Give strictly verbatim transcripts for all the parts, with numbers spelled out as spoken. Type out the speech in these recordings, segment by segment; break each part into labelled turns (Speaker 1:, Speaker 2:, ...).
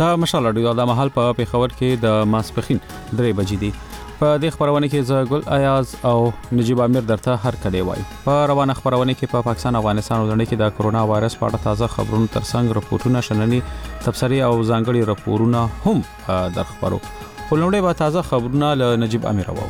Speaker 1: دا مشال رادیو د محل په پیښور کې د ماسپخین درې بجې دي. په دې خبرونه کې زه ګل ایاز او نجیب امیر درته هر کله وای. په روانه خبرونه کې په پاکستان افغانستان ولنډ کې د کرونا وایرس په اړه تازه خبرونه ترڅنګ رپورټونه شننې تبصرې او ځانګړي رپورټونه هم در خبرو. ولنډ به تازه خبرونه له نجیب امیر وو.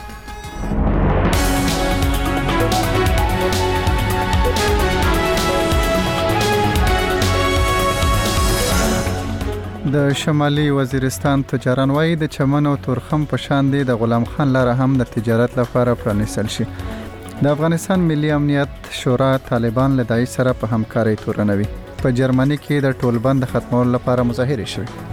Speaker 2: د شمالي وزیرستان تجاران وایي د چمن او تورخم په شان دي د غلام خان لاره هم د تجارت لپاره پرانیستل شي. د افغانستان ملي امنیت شورا طالبان له داعش سره په همکارۍ تورنوي. په جرمني کې د ټولبند ختمولو لپاره مظاهرې شوې.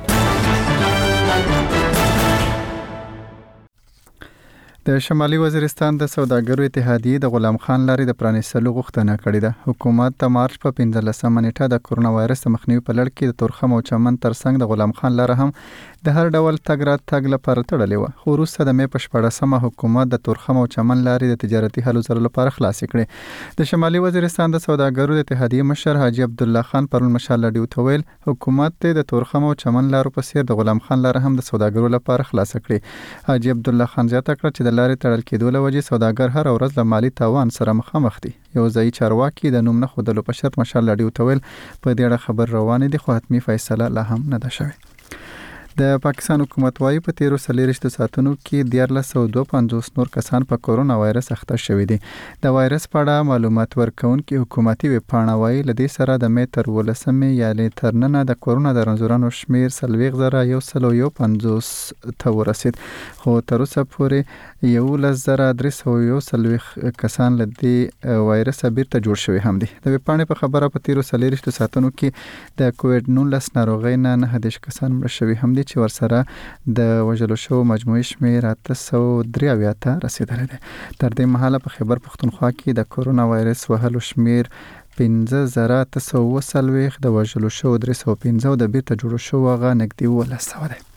Speaker 2: د شمالي وزیرستان د سوداګرو اتحادیې د غلام خان لارې د پرانیستلو غوښتنه کړې ده. حکومت د مارچ په پنځلسمه نیټه د کرونا وایرس د مخنیوي په لړ کې د تورخم او چمن ترڅنګ د غلام خان لاره هم د هر ډول تګ را تګ لپاره تړلې وه. خو وروسته د مې په شپاړسمه حکومت د تورخم او چمن لارې د تجارتي هلو ځلو لپاره خلاصې کړې. د شمالي وزیرستان د سوداګرو د اتحادیې مشر حاجي عبدالله خان پرون مشال راډیو ته ویل حکومت د تورخم او چمن لارو په څیر د غلام خان لاره هم د سوداګرو لپاره خلاصه کړې. حاجي عبدالله خان زیاته کړه چې د لارې تړل کېدو له وجې سوداګر هر ورځ له مالي تاوان سره مخامخ دي. یو ځایي چارواکي د نوم نه ښودلو په شرط مشال راډیو ته ویل په دې اړه خبر روانې دي خو حتمي فیصله لا هم نه ده شوې. د پاکستان حکومت وايي په تیرو څلېرویشتو ساعتونو کې دیارلس سوه دوه پنځوس نور کسان په کورونا وایرس اخته شوي دي. د وایرس په اړه معلومات ورکوونکي حکومتي ویبپاڼه وايي له دې سره د مې تر ولسمې یعنې تر ننه د کورونا د رنځورانو شمېر څلوېښت زره یو سل او یو پنځوس ته ورسېد. خو تر اوسه پورې یولس زره درې سوه یو څلوېښت کسان له دې وایرسه بیرته جوړ شوي هم دي. د ویبپاڼې په خبره په تیرو څلېرویشتو ساعتونو کې د کووډ نولس ناروغۍ نه نهه دېرش کسان مړه شوي هم دي چې ورسره د وژلو شوو مجموعي شمېر اته سوه درې اویا ته رسېدلی دی. تر دې مهاله په خیبر پښتونخوا کې د کورونا وایرس وهلو شمېر پنځه زره اته سوه اووه څلوېښت، د وژلو شوو درې سوه پنځه او د بیرته جوړو شوو هغه نږدې اوولس سوه دی.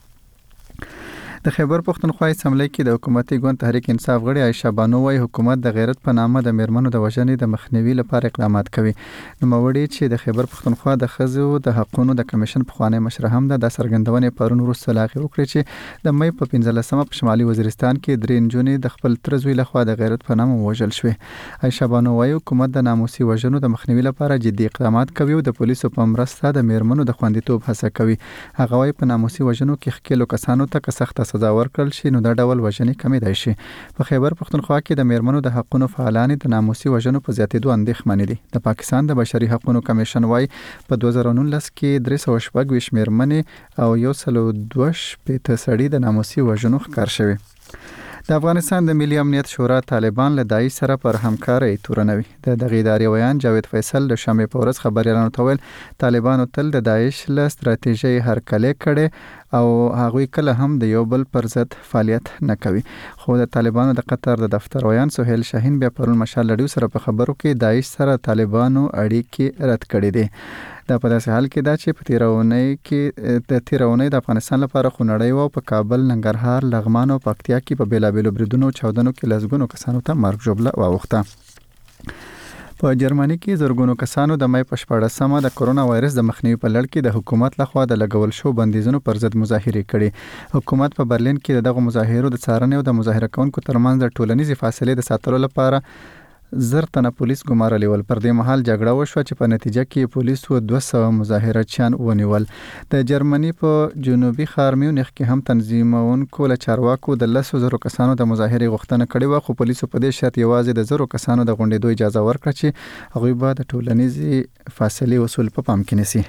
Speaker 2: د خیبر پښتونخوا اسمبلی کې د حکومتي ګوند تحریک انصاف غړي عایشه بانو وايي حکومت د غیرت په نامه د میرمنو د وژنې د مخنیوي لپاره اقدامات کوي. نوموړي چې د خیبر پښتونخوا د ښځو د حقونو د کمیشن پخوانی مشر هم ده د څرګندونې پرون وروسته لا هغې وکړې چې د مې په پنځلسمه په شمالي وزیرستان کې درې نجونې د خپل تره زوی لخوا د غیرت په نامه ووژل شوې. عایشه بانو وايي حکومت د ناموسي وژنو د مخنیوي لپاره جدي اقدامات کوي او د پولیسو په مرسته د میرمنو د خوندیتوب هڅه کوي. هغه وايي په ناموسي وژنو کې ښکېلو کسانو ته که سخته سزا ورکړل شي نو دا ډول وژنې کمېدای شي. په خیبر پښتونخوا کې د میرمنو د حقونو فعالان د ناموسي وژنو په زیاتېدو اندېښمنې دي. د پاکستان د بشري حقونو کمیشن وايي په دوه زره نولس کې درې سوه شپږ ویشت میرمنې او یو سل او دوه شپېته سړي د ناموسي وژنو ښکار شوي. د افغانستان د ملي امنیت شورا طالبان له داعش سره پر همکارۍ تورنوي. د دغې ادارې ویان جاوید فیصل د شنبې په ورځ خبریالانو ته ویل طالبانو تل د داعش له ستراتیژۍ هرکلی کړی او هغوی کله هم د یو بل پر ضد فعالیت نه کوي. خو د طالبانو د قطر د دفتر ویان سهیل شاهین بیا پرون مشال راډیو سره په خبرو کې داعش سره طالبانو اړیکې رد کړې دي. دا په داسې حال کې دا چې په تیرونۍ کې د تیرونۍ د افغانستان لپاره خونړۍ و په کابل، ننګرهار، لغمان او پکتیا کې په بیلابیلو بریدونو او چاودنو کې لسګونو کسانو ته مرګ ژوبله واوښته. په جرمني کې زرګونو کسانو د مې په شپاړسمه د کرونا وایرس د مخنیوي په لړ کې د حکومت لخوا د لګول شو بندیزونو پر ضد مظاهرې کړې. حکومت په برلین کې دغه مظاهرو د څارنې او د مظاهره کوونکو ترمنځ د ټولنیزې فاصلې د ساتلو لپاره زر تنه پولیس ګمارلي ول. پر دې مهال جګړه وشوه چې په نتیجه کې پولیسو دوه سوه مظاهرچیان ونیول. د جرمني په جنوبي ښار میونخ کې هم تنظیمونکو له چارواکو د لسو زرو کسانو د مظاهرې غوښتنه کړې وه، خو پولیسو په دې شرط یوازې د زرو کسانو د غونډېدو اجازه ورکړه چې هغوی به د ټولنیزې فاصلې اصول په پام کې نیسي.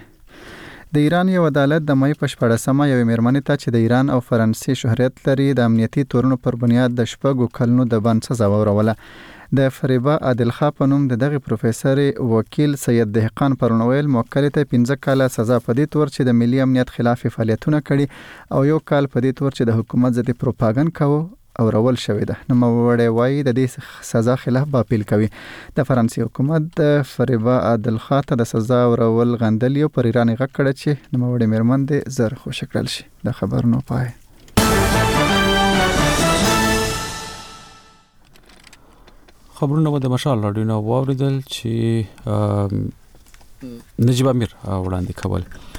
Speaker 2: د ایران یو عدالت د مې په شپاړسمه یوې میرمنې ته چې د ایران او فرانسې شهرت لري د امنیتي تورونو پر بنیاد د شپږو کلونو د بند سزا وروله. د فریبا عادل خان په نوم د دغه پروفیسور وکیل سید دهقان پرون ویل موکل ته پنځه کاله سزا په دې تور چې د ملي امنیت خلاف فعالیتونه کړي او یو کال په دې تور چې د حکومت ضد پروپاګاندا کوي او رول شوې ده. نو موړې وایي د دې سزا خلاف به اپیل کوي. د فرانسې حکومت د فریبا عادل خان ته د سزا ورول غندلی او پر ایران غږ کړ چې نو موړې میرمن دې زر خوشی کړل شي. د خبر نو پای
Speaker 1: خبرونه د مشال راډیو نو واوریدل چې نجیب امیر وړاندې کول.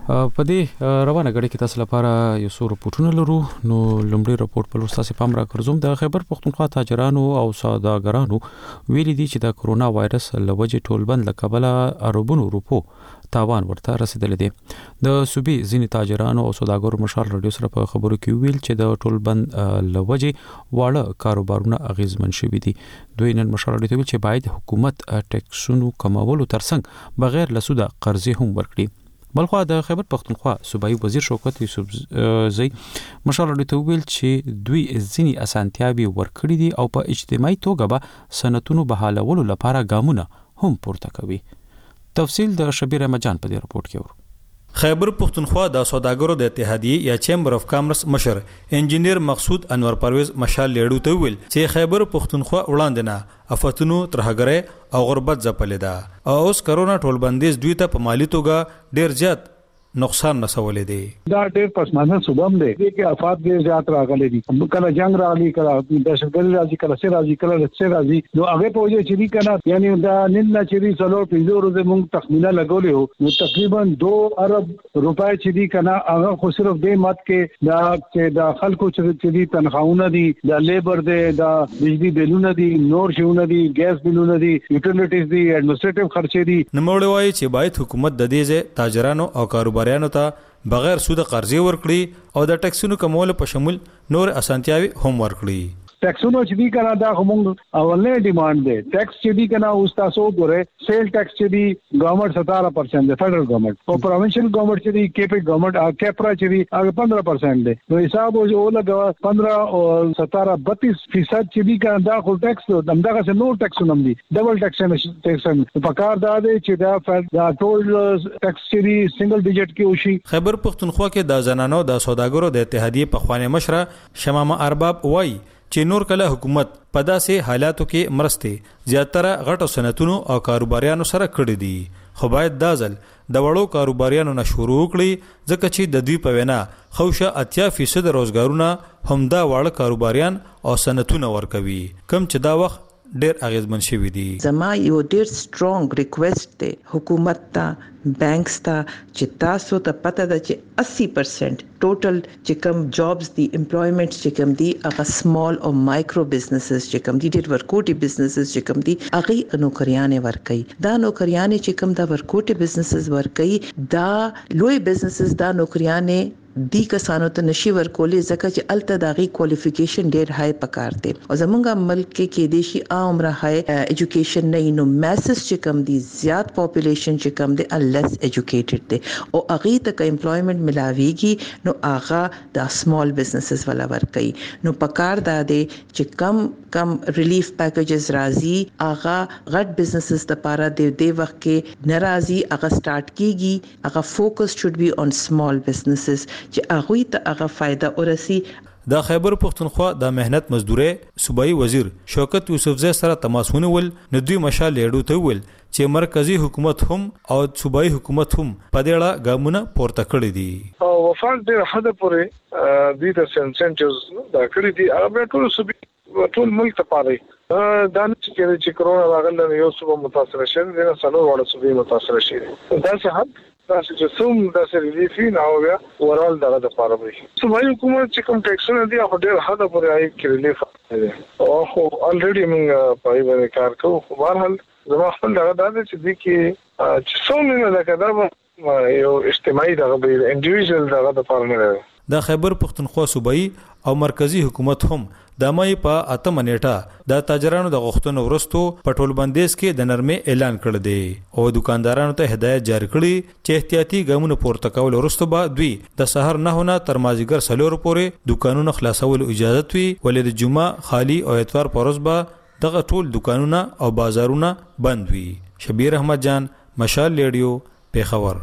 Speaker 1: په دې روانه غړي کې تاسو لپاره یو څو رپورټونه لرو. نو لومړی رپورټ په لوستاسي پام را کړزوم. د خیبر پختونخوا تاجرانو او سوداګرانو ویلي دي چې د کرونا وایرس لوجې ټولبند لکبله اربونو روپو تاوان ورته رسیدل دي. د صوبې ځینې تاجرانو او سوداګرو مشال رادیو سره په خبرو کې ویل چې د ټولبند لوجې واړه کاروبارونه اغیزمن شوي دي. دوی نن مشال رادیو ته ویل چې باید حکومت ټیکسونو کمولو ترڅنګ بغیر له سوده قرضې هم ورکړي. بلخوا د خیبر پختونخوا صوبایي وزیر شوکت یوسف زئی مشال رادیو ته ویل چې دوی ځینې اسانتیاوي ورکړي دي او په اجتماعي توګه به صنعتونو بحالولو لپاره ګامونه هم پورته کوي. تفصیل د شبیر احمد جان په دې رپورت کې ورو.
Speaker 3: خیبر پختونخوا د سوداګرو د اتحادیه یا چیمبر اف کامرس مشر انجینیر مقصود انور پرویز مشال لیړو ته ویل چې خیبر پختونخوا وړاندې نه افتونو ترهګره او غربت ځپلې ده او اوس کرونا ټولبندیز دوی ته په مالی توګه ډیر زیات نقصان نسولې دي.
Speaker 4: دا ډېر پسمانه صوبم دی چې افات ډېر زیات راغلي دي. کله جنگ راغلي کله دهشتګردي راځي کله سر راځي کله لڅ راځي. نو هغه په وجه چې دي کنه یعنی دا نن نه چې دي څلور پنځه ورځې موږ تخمینه لګولې وو نو تقریبا دو ارب روپۍ چې دي کنه هغه خو صرف دې مات کې دا چې دا خلکو چې دي تنخواهونه دي دا لیبر دی دا بجلی بلونه دي نور شونه دي ګیس بلونه دي یوټیلیټیز دي ایڈمنسټریټیو خرچې دي.
Speaker 3: نموړي وایي چې باید حکومت د دې ځای تاجرانو او کاروبار ته بغیر سود قرضې ورکړي او د ټیکسونو کمول په شمول نور اسانتیاوي هم ورکړي.
Speaker 4: ټیکسونو چې دی کنه دا کوم اولنې ډیماند دی. ټیکس چې دی کنه اوس تاسو ګوره سیل ټیکس چې دی ګورنمنت ستاره پرسنټ دی فدرل ګورنمنت او پروینشل ګورنمنت چې دی کیپټ ګورنمنت کیپرا چې دی هغه پندرہ پرسنټ دی. نو حساب او لګا پندرہ او ستاره بتیس فیصد چې دی کنه دا خو ټیکس دمداغه څخه نور ټیکسونه دي ډبل ټیکس ټیکس په کار دا دی چې دا دا ټول ټیکس چې دی سنگل ډیجټ کې وشي.
Speaker 3: خیبر پختونخوا کې د زنانو د سوداګرو د اتحادیه په خوانه مشره شمامه ارباب وای چې نور کله حکومت په داسې حالاتو کې مرسته زیاتره غټو صنعتونو او کاروباریانو سره کړې دي. خو باید دا ځل د وړو کاروباریانو نه شروع کړي ځکه چې د دوی په وینا خوشه اتیا فیصد روزګارونه هم دا وړ کاروباریان او صنعتونه ورکوي کم چې دا وخت ډیر اغیزمن شوی دي.
Speaker 5: زما یو ډیر سترونګ ریکوست دی حکومت ته بانکس ته چې تاسو ته پته ده چې اسی پرسنٹ ټوټل چې کوم جابز دي امپلویمنت چې کوم دي هغه سمال او مایکرو بزنسز چې کوم دي ډیر ورکوټي بزنسز چې کوم دي هغه نوکریانې ورکړي. دا نوکریانې چې کوم دا ورکوټي بزنسز ورکړي دا لوی بزنسز دا نوکریانې دی کسانو ته نشي ورکولې ځکه چې الته داغي کوالیفیکیشن ډیر های پکار دي او زمونږ ملک کې کې دیشي عمره های ایجوکیشن نه نو میسز چې کم دي زیات پاپولیشن چې کم دي لیس ایجوکیټډ دي او هغه ته امپلویمنت ملاويږي نو هغه د سمال بزنسز ولا ورکړي. نو پکار دا دي چې کم کم ریلیف پیکیجز راځي هغه غټ بزنسز لپاره د دې وخت کې ناراضي هغه سٹارټ کیږي هغه فوکس شوډ بی اون سمال بزنسز چې هغه ته هغه فائدہ ورسي.
Speaker 3: د خیبر پختونخوا د مهنت مزدوري صوبایي وزیر شوکت یوسف زئی سره تماسونه ول نو دوی مشال لیړو ته ول چې مرکزی حکومت هم او صوبایي حکومت هم په دې اړه ګامونه پورته کړی دي.
Speaker 4: او وفاق ډېر حد پورې د دې سنسنټیوز دا کړی دي هغه ټول صوبې ټول ملک ته پاره دا چې چې کرونا راغله یو صوبه متاثر شوه د څلور وړ صوبې متاثر شوه دا څه حد تاسو چې څوم د ریلیفي نه او بیا ورال دغه د پاره وي. صوبایي حکومت چې کوم ټیکسونه دي هغه ډېر حد پورې آی کې ریلیف دی او خو الریډي موږ په ایوه کار کوو. خو بهرحال زما خپل دغه د چې دي کې چې څوم نه لکه دا یو اجتماعي دغه به انډیویډوال دغه د پاره نه دی.
Speaker 3: د خیبر پختونخوا صوبایي او مرکزی حکومت هم د مې په اتمه نیټه د تاجرانو د غوښتنو ورستو په ټولبندیز کې د نرمۍ اعلان کړ دی او دکاندارانو ته هدایت جاری کړي چې احتیاطي ګامونه پورته کول ورستو به دوی د سحر نه نه تر مازیګر سلور پورې دکانونه خلاصول اجازه وي ولې د جمعه خالی او اتوار پروز به دغه ټول دکانونه او بازارونه بند وي. شبیر احمد جان مشال لیډیو پیښور.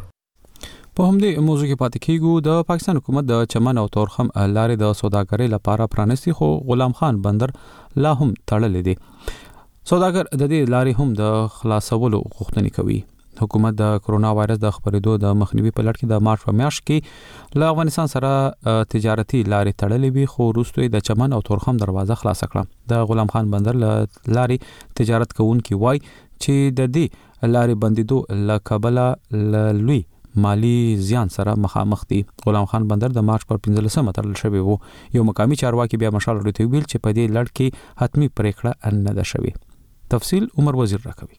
Speaker 1: په همدې موضوع کې پاتې کیږو. د پاکستان حکومت د چمن او تورخم لارې د سوداګرۍ لپاره پرانستی خو غلام خان بندر لا هم تړلې دي. سوداګر د دې لارې هم د خلاصولو غوښتنې کوي. حکومت د کرونا وایرس د خپرېدو د مخنیوي په لړ کې د مارچ په میاشت کې له افغانستان سره تجارتي لارې تړلې وي خو وروسته د چمن او تورخم دروازه خلاص کړه. د غلام خان بندر لارې تجارت کوونکي وای چې د دې لارې بندیدو له کابل لوی مالی زیان سره مخامخ دي. غلام خان بندر د مارچ پر پنځلسمه تړل شوی وو. یو مقامی چارواکي بیا مشال ورته ویل چې په دې لړ کې حتمی پریکړه نه ده شوې. تفصیل عمر وزیر راکوي.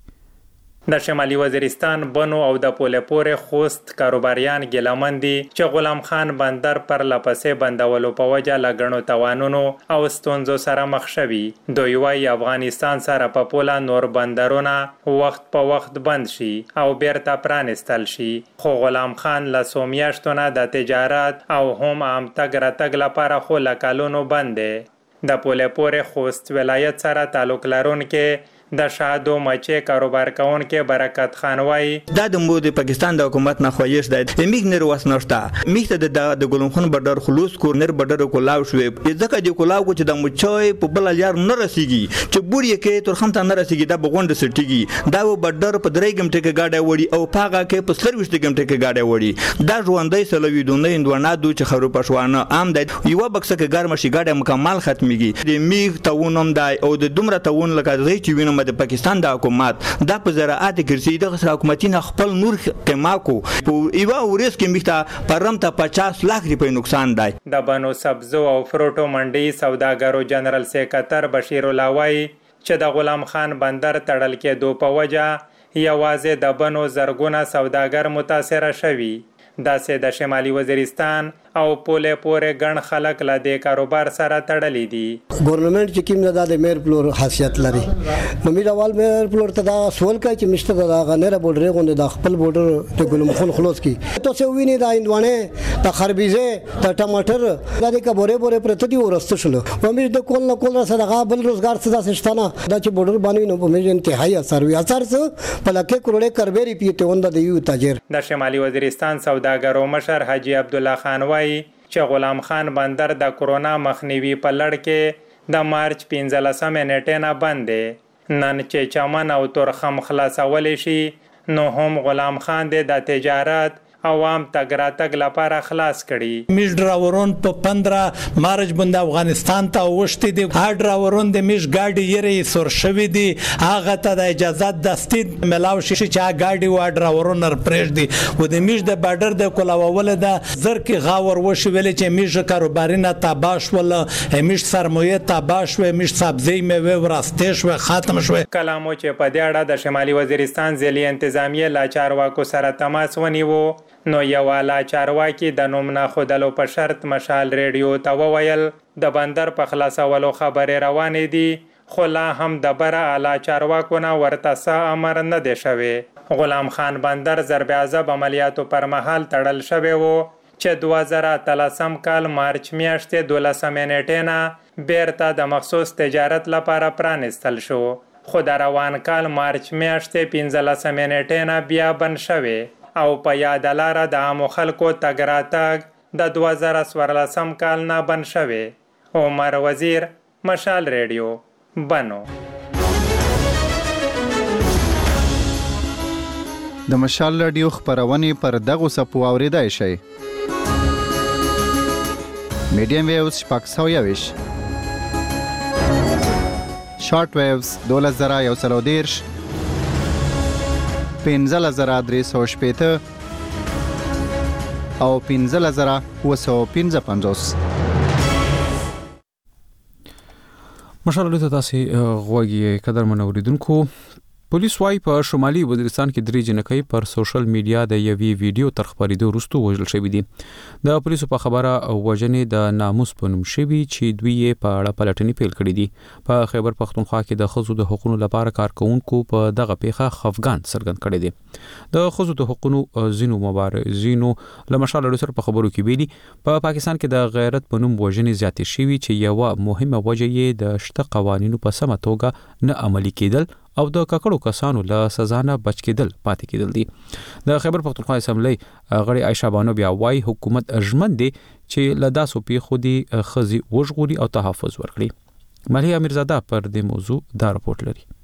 Speaker 6: د شمالي وزیرستان بنو او د پولپورې خوست کاروباریان ګلمن دي چې غلام خان بندر پر لپسې بندولو په وجه لګڼو توانونو او ستونزو سره مخ شوي. دوی وايي افغانستان سره په پوله نور بندرونه وخت په وخت بند شي او بیرته پرانستل شي، خو غلام خان له څو میاشتو نه د تجارت او هم عام تګ راتګ لپاره خو له کلونو بند دی. د پولپورې خوست ولایت سره تعلق لرونکي د شادو مچې کاروبار کوونکې برکت خان وایي
Speaker 7: دا د مو د پاکستان د حکومت نه خوښ دی میګ نر وسنشتا میخ د د ګلون خون بردر خلوص کورنر بردر کولاو شوی ځکه د کولاو چې د مچوي په بل لار نه رسیږي چې بوري کې تر خمته نه رسیږي د بغوند سټیږي دا بردر په درې ګمټه کې گاډه وړي او پاغه کې په سرویس ګمټه کې گاډه وړي دا ژوندۍ سلوي دونه اندونه دو چې خرو پښوانه عام دی یو بکسه کې ګرم شي گاډه مکمل ختميږي د میغ تاونم دی او د دومره تاون لکه زی چې وینم د پاکستان د حکومت دا په زراعت کې د غسر حکومتینه خپل نور قیماکو په ایوا ورس کې میخته پرم ته پچاس لک روپۍ نقصان دی.
Speaker 6: د بنو سبزو او فروټو منډي سوداګرو جنرال سیکرټر بشیر الله وایي چې د غلام خان بندر تړل کې دو په وجه یوازې د بنو زرګونه سوداګر متاثر شوي. داسې د شمالي وزیرستان او پوله پورې ګڼ خلک له دې کاروبار سره تړلي دي.
Speaker 8: ګورنمنت چې کوم نه د مېر پلور خاصیت لري نو میراوال مېر پلور ته دا سوال کوي چې مشته دا غنره بورډر غونډه د خپل بورډر ته ګلم خون خلاص کی ته څو ویني دا اندوانه د خربيزه د ټماټر د دې کبوره بوره پرته دی ورسته شلو و مې د کول نه کول سره بل روزګار څه داسشتانه دا چې بورډر باندې نو په مې انتهایی اثر وي اثر څه په لکه کروڑه کربيري پیته وند د یو تاجر.
Speaker 6: د شمالي وزیرستان سوداګرو مشر حاجی عبد الله خان وایي چې غلام خان بندر د کورونا مخنیوي په لړ کې د مارچ پنځلسمې نیټې نه بند دی. نن چې چمن او تورخم خلاصولی شي نو هم غلام خان د تجارت عوام تګ راتګ لپاره خلاص کړي.
Speaker 9: میش ډراورون په پندرہ مارچ باندې افغانستان ته وشتي دي. ها ډراورون د میش گاډي یې سور شوی دي هغه ته د اجازه دستي ملاو شي چې گاډي و ډراورون نر پرېږ دي و د میش د بارډر د کولاول د زر کې غاور وشو ویل چې میش کاروباري نه تباش ول میش سرمایه تباش و میش سبزی میوه ورستش و ختم شو.
Speaker 6: کلامو چې په دې اړه د شمالي وزیرستان ځلي انتظامیه لا چارواکو سره تماس ونیو نو یو والا چارواکي د نوم نه خودلو په شرط مشال ریډیو ته وویل د بندر په خلاصولو خبرې روانې دي خو لا هم د بره اعلی چارواکو نه ورته څه امر نه دی شوی. غلام خان بندر ضرب عذاب عملیاتو پر مهال تړل شوی وو چې دوه زره اتلسم کال مارچ میاشتې دولسمې نیټې نه بیرته د مخصوص تجارت لپاره پرانستل شو، خو د روان کال مارچ میاشتې پنځلسمې نیټې نه بیا بند شوی او په یاد لاره د عامو خلکو تګ راتګ د دوه زره څوارلسم کال نه بند شوی. عمر وزیر، مشال ریډیو، بنو.
Speaker 2: د مشال ریډیو خبرونه پر دغه سپو اوریدای شي. میډیم ویوز شپږ سوه یویش، شارټ ویوز دولس زره یو سل او دېرش، پنځه زره درې سوه شپېته او پنځه زره اووه سوه پنځه پنځوس.
Speaker 1: مشال ته تاسې غوږی قدر منوریدونکو. پولیس وايي په شمالي وزیرستان کې درې جنکۍ پر سوشل میډیا د یوې ویډیو تر خبرېدو وروسته وژل شوي دي. د پولیسو په خبره وژنې د ناموس په نوم شوي چې دوی یې په اړه پلټنې پیل کړي دي. په خیبر پښتونخوا کې د ښځو د حقوقو لپاره کارکوونکو په دغه پیښه خفګان څرګند کړی دی. د ښځو د حقوقو ځینو مبارزینو له مشال ریډیو سره په خبرو کې ویلي په پاکستان کې د غیرت په نوم وژنې زیاتې شوي چې یوه مهمه وجه یې د شته قوانینو په سمه توګه نه عملي کېدل او د ککړو کسانو له سزا نه بچ کېدل پاتې کېدل دي. د خیبر پښتونخوا اسمبلی غړي عایشه بانو بیا وايي حکومت ژمن دی چې له داسو پیښو دي ښځې وژغوري او تحفظ ورکړي. ملیحه میرزاده پر دې موضوع دا راپورټ لري.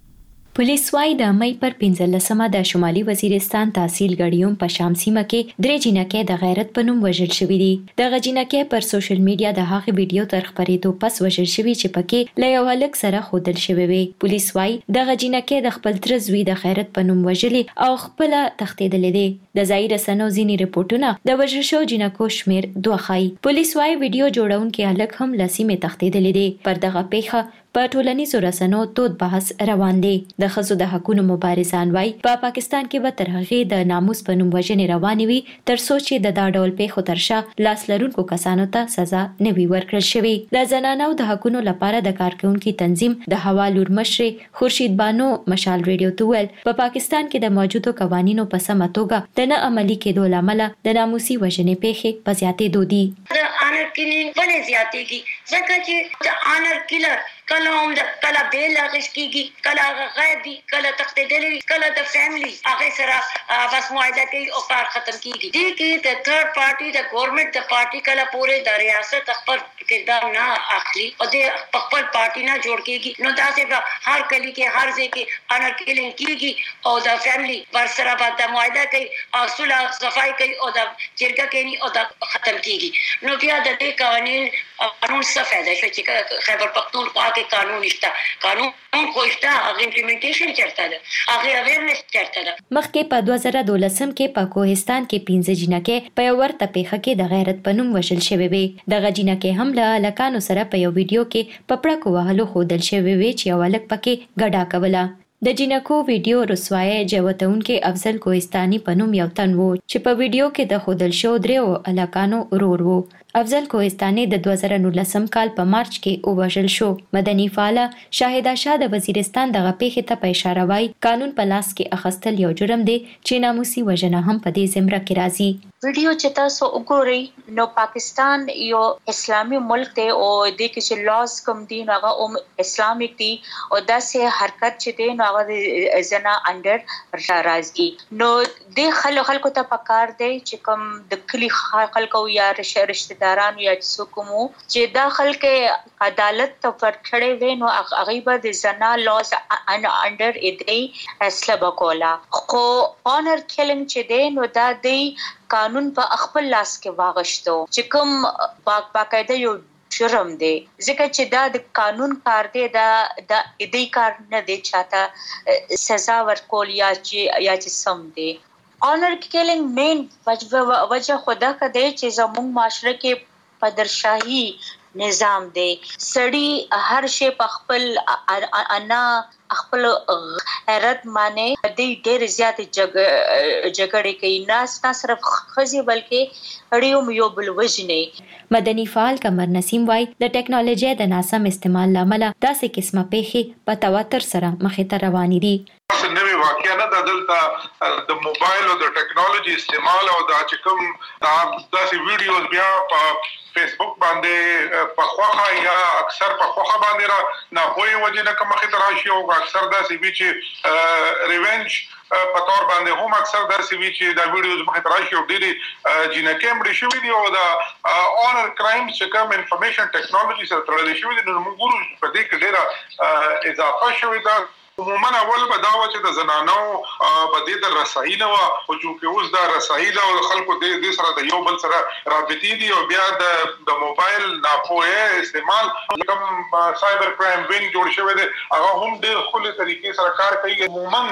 Speaker 10: پولیس وايي د مې پر پنځلسمه د شمالي وزیرستان تحصیل ګډیوم په شام سیمه کې درې جنکې د غیرت په نوم وژل شوې دي. د غجنکې پر سوشل میډیا د هغې ویډیو تر خپرېدو پس وژل شوې چې پکې له یو هلک سره ښودل شوې وي. پولیس وايي د غجنکې د خپل تره زوی د غیرت په نوم وژلې او خپله تښتېدلې دي. د ځایي رسنیو ځینې رپورټونه د وژل شوو جنکو شمېر دوه ښایي. پولیس وايي ویډیو جوړونکي هلک هم له سیمې تښتېدلی دی. پر دغه پیښه په ټولنیزو رسنیو تود بحث روان دی. د ښځو د حقونو مبارزان وايي په پا پاکستان کې به تر هغې د ناموس په نوم وژنې روانې وي تر څو چې د دا ډول پیښو تر شا لاس لرونکو کسانو ته سزا نه وي ورکړل شوې. د زنانو د حقونو لپاره د کارکونکو تنظیم د هوا لور مشرې خورشید بانو مشال ریډیو ته وویل په پا پاکستان کې د موجودو قوانینو په سمه توګه د نه عملي کېدو له امله د ناموسي وژنې پیښې په زیاتېدو دي.
Speaker 11: د آنر کلینګ ولې زیاتېږي؟ ځکه چې د آنر کلر کله هم د کله بیل اخیستل کېږي، کله هغه غایب وي، کله تښتېدلی وي، کله د فیملی هغې سره بس معاهده کوي او کار ختم کېږي. دې کې د تھرډ پارټي د ګورنمنټ د پارټي کله پورې د ریاست خپل کردار نه اخلي او د خپل پارټي نه جوړ کېږي نو داسې به هر کلي کې هر ځای کې آنر کلینګ کېږي او د فیملی ورسره به د معاهده کوي او صلح صفایي کوي او د جرګه کوي او د ختم کېږي. نو بیا د دې قوانین قانون څه فایده شو چې خیبر پختونخوا کې قانون شته، قانون خو شته، هغه امپلیمنټیشن چیرته ده، هغه اویرنس چیرته ده.
Speaker 10: مخکې په دوه زره دولسم کې په کوهستان کې پنځه جنکې په یو ورته پیښه کې د غیرت په نوم وژل شوې وې. دغه جنکې هم له هلکانو سره په یو ویډیو کې په پړکو وهلو ښودل شوې وې چې یو هلک پکې ګډا کوله. د جنکو ویډیو رسوایي جوتونکي افضل کوهستاني په نوم یو تن وو چې په ویډیو کې د ښودل شوو دریو هلکانو ورور وو. افضل کوهستاني د دوه زره نولسم کال په مارچ کې ووژل شو. مدني فعاله شاهده شاه د وزیرستان دغه پیښې ته په اشاره وایي قانون په لاس کې اخیستل یو جرم دی چې ناموسي وژنه هم په دې زمره کې راځي.
Speaker 12: ویډیو چې تاسو وګورئ نو پاکستان یو اسلامي ملک دی او د کې چې لاس کوم دي نو هغه هم اسلامیک دي او داسې حرکت چې دی نو هغه د زنا انډر راځي. نو د خلکو خلکو ته پکار دی چې کوم د کلی خلکو یا رشتہ داران یا څوک مو چې دا خلک عدالت ته ورکړي وي نو هغه به د زنا لاس انډر ادري فیصله وکولا. خو آنر کیلینګ چې دی نو دا دی قانون په خپل لاس کې واغشتو چې کوم باقاعده یو جرم دی ځکه چې دا د قانون کار دی دا د ادعای کار نه دی چاته سزا ورکول یا چې یا چې سم دی. آنر کیلینګ مین وجه خدا کا دی چې زموږ معاشره کې پادرشاهي نظام دی. سړی هر شی په خپل انا خپل غیرت باندې د ډېر زیات جګړې کوي، نه صرف ښځې بلکې اړیوم یو بل وژنې.
Speaker 10: مدني فعال قمر نسیم وايي د ټکنالوژي د ناسم استعمال لامل داسې قسمه پیښې په تواتر سره مخې ته روانې دي.
Speaker 13: نوې واقعیا نه د دلته د موبایل او د ټکنالوژي استعمال او د چې کوم داسې ویډیوز بیا په فیسبوک باندې په خوخه یا اکثر په خوخه باندې را نه وایي وجه نه کوم مخې ته راشي او اکثر داسې وي چې ریونج په تور باندې هم اکثر داسې وي چې دا ویډیوز مخې ته راشي او ډېرې جنکې مړې شوي دي او د آنر کرایم چې کوم انفارمیشن ټکنالوژي سره تړلې شوي دي نو موږ ګورو په دې کې ډېره اضافه شوې ده. عموما اول به دا و چې د زنانو به دې ته رسایي نه وه خو چونکې اوس دا رسایي ده او خلکو دې سره د یو بل سره رابطې دي او بیا د موبایل ناپوهۍ استعمال کوم سایبر کرایم وینګ جوړ شوی دی هغه هم ډېر ښکلې طریقې سره کار کوي. عموما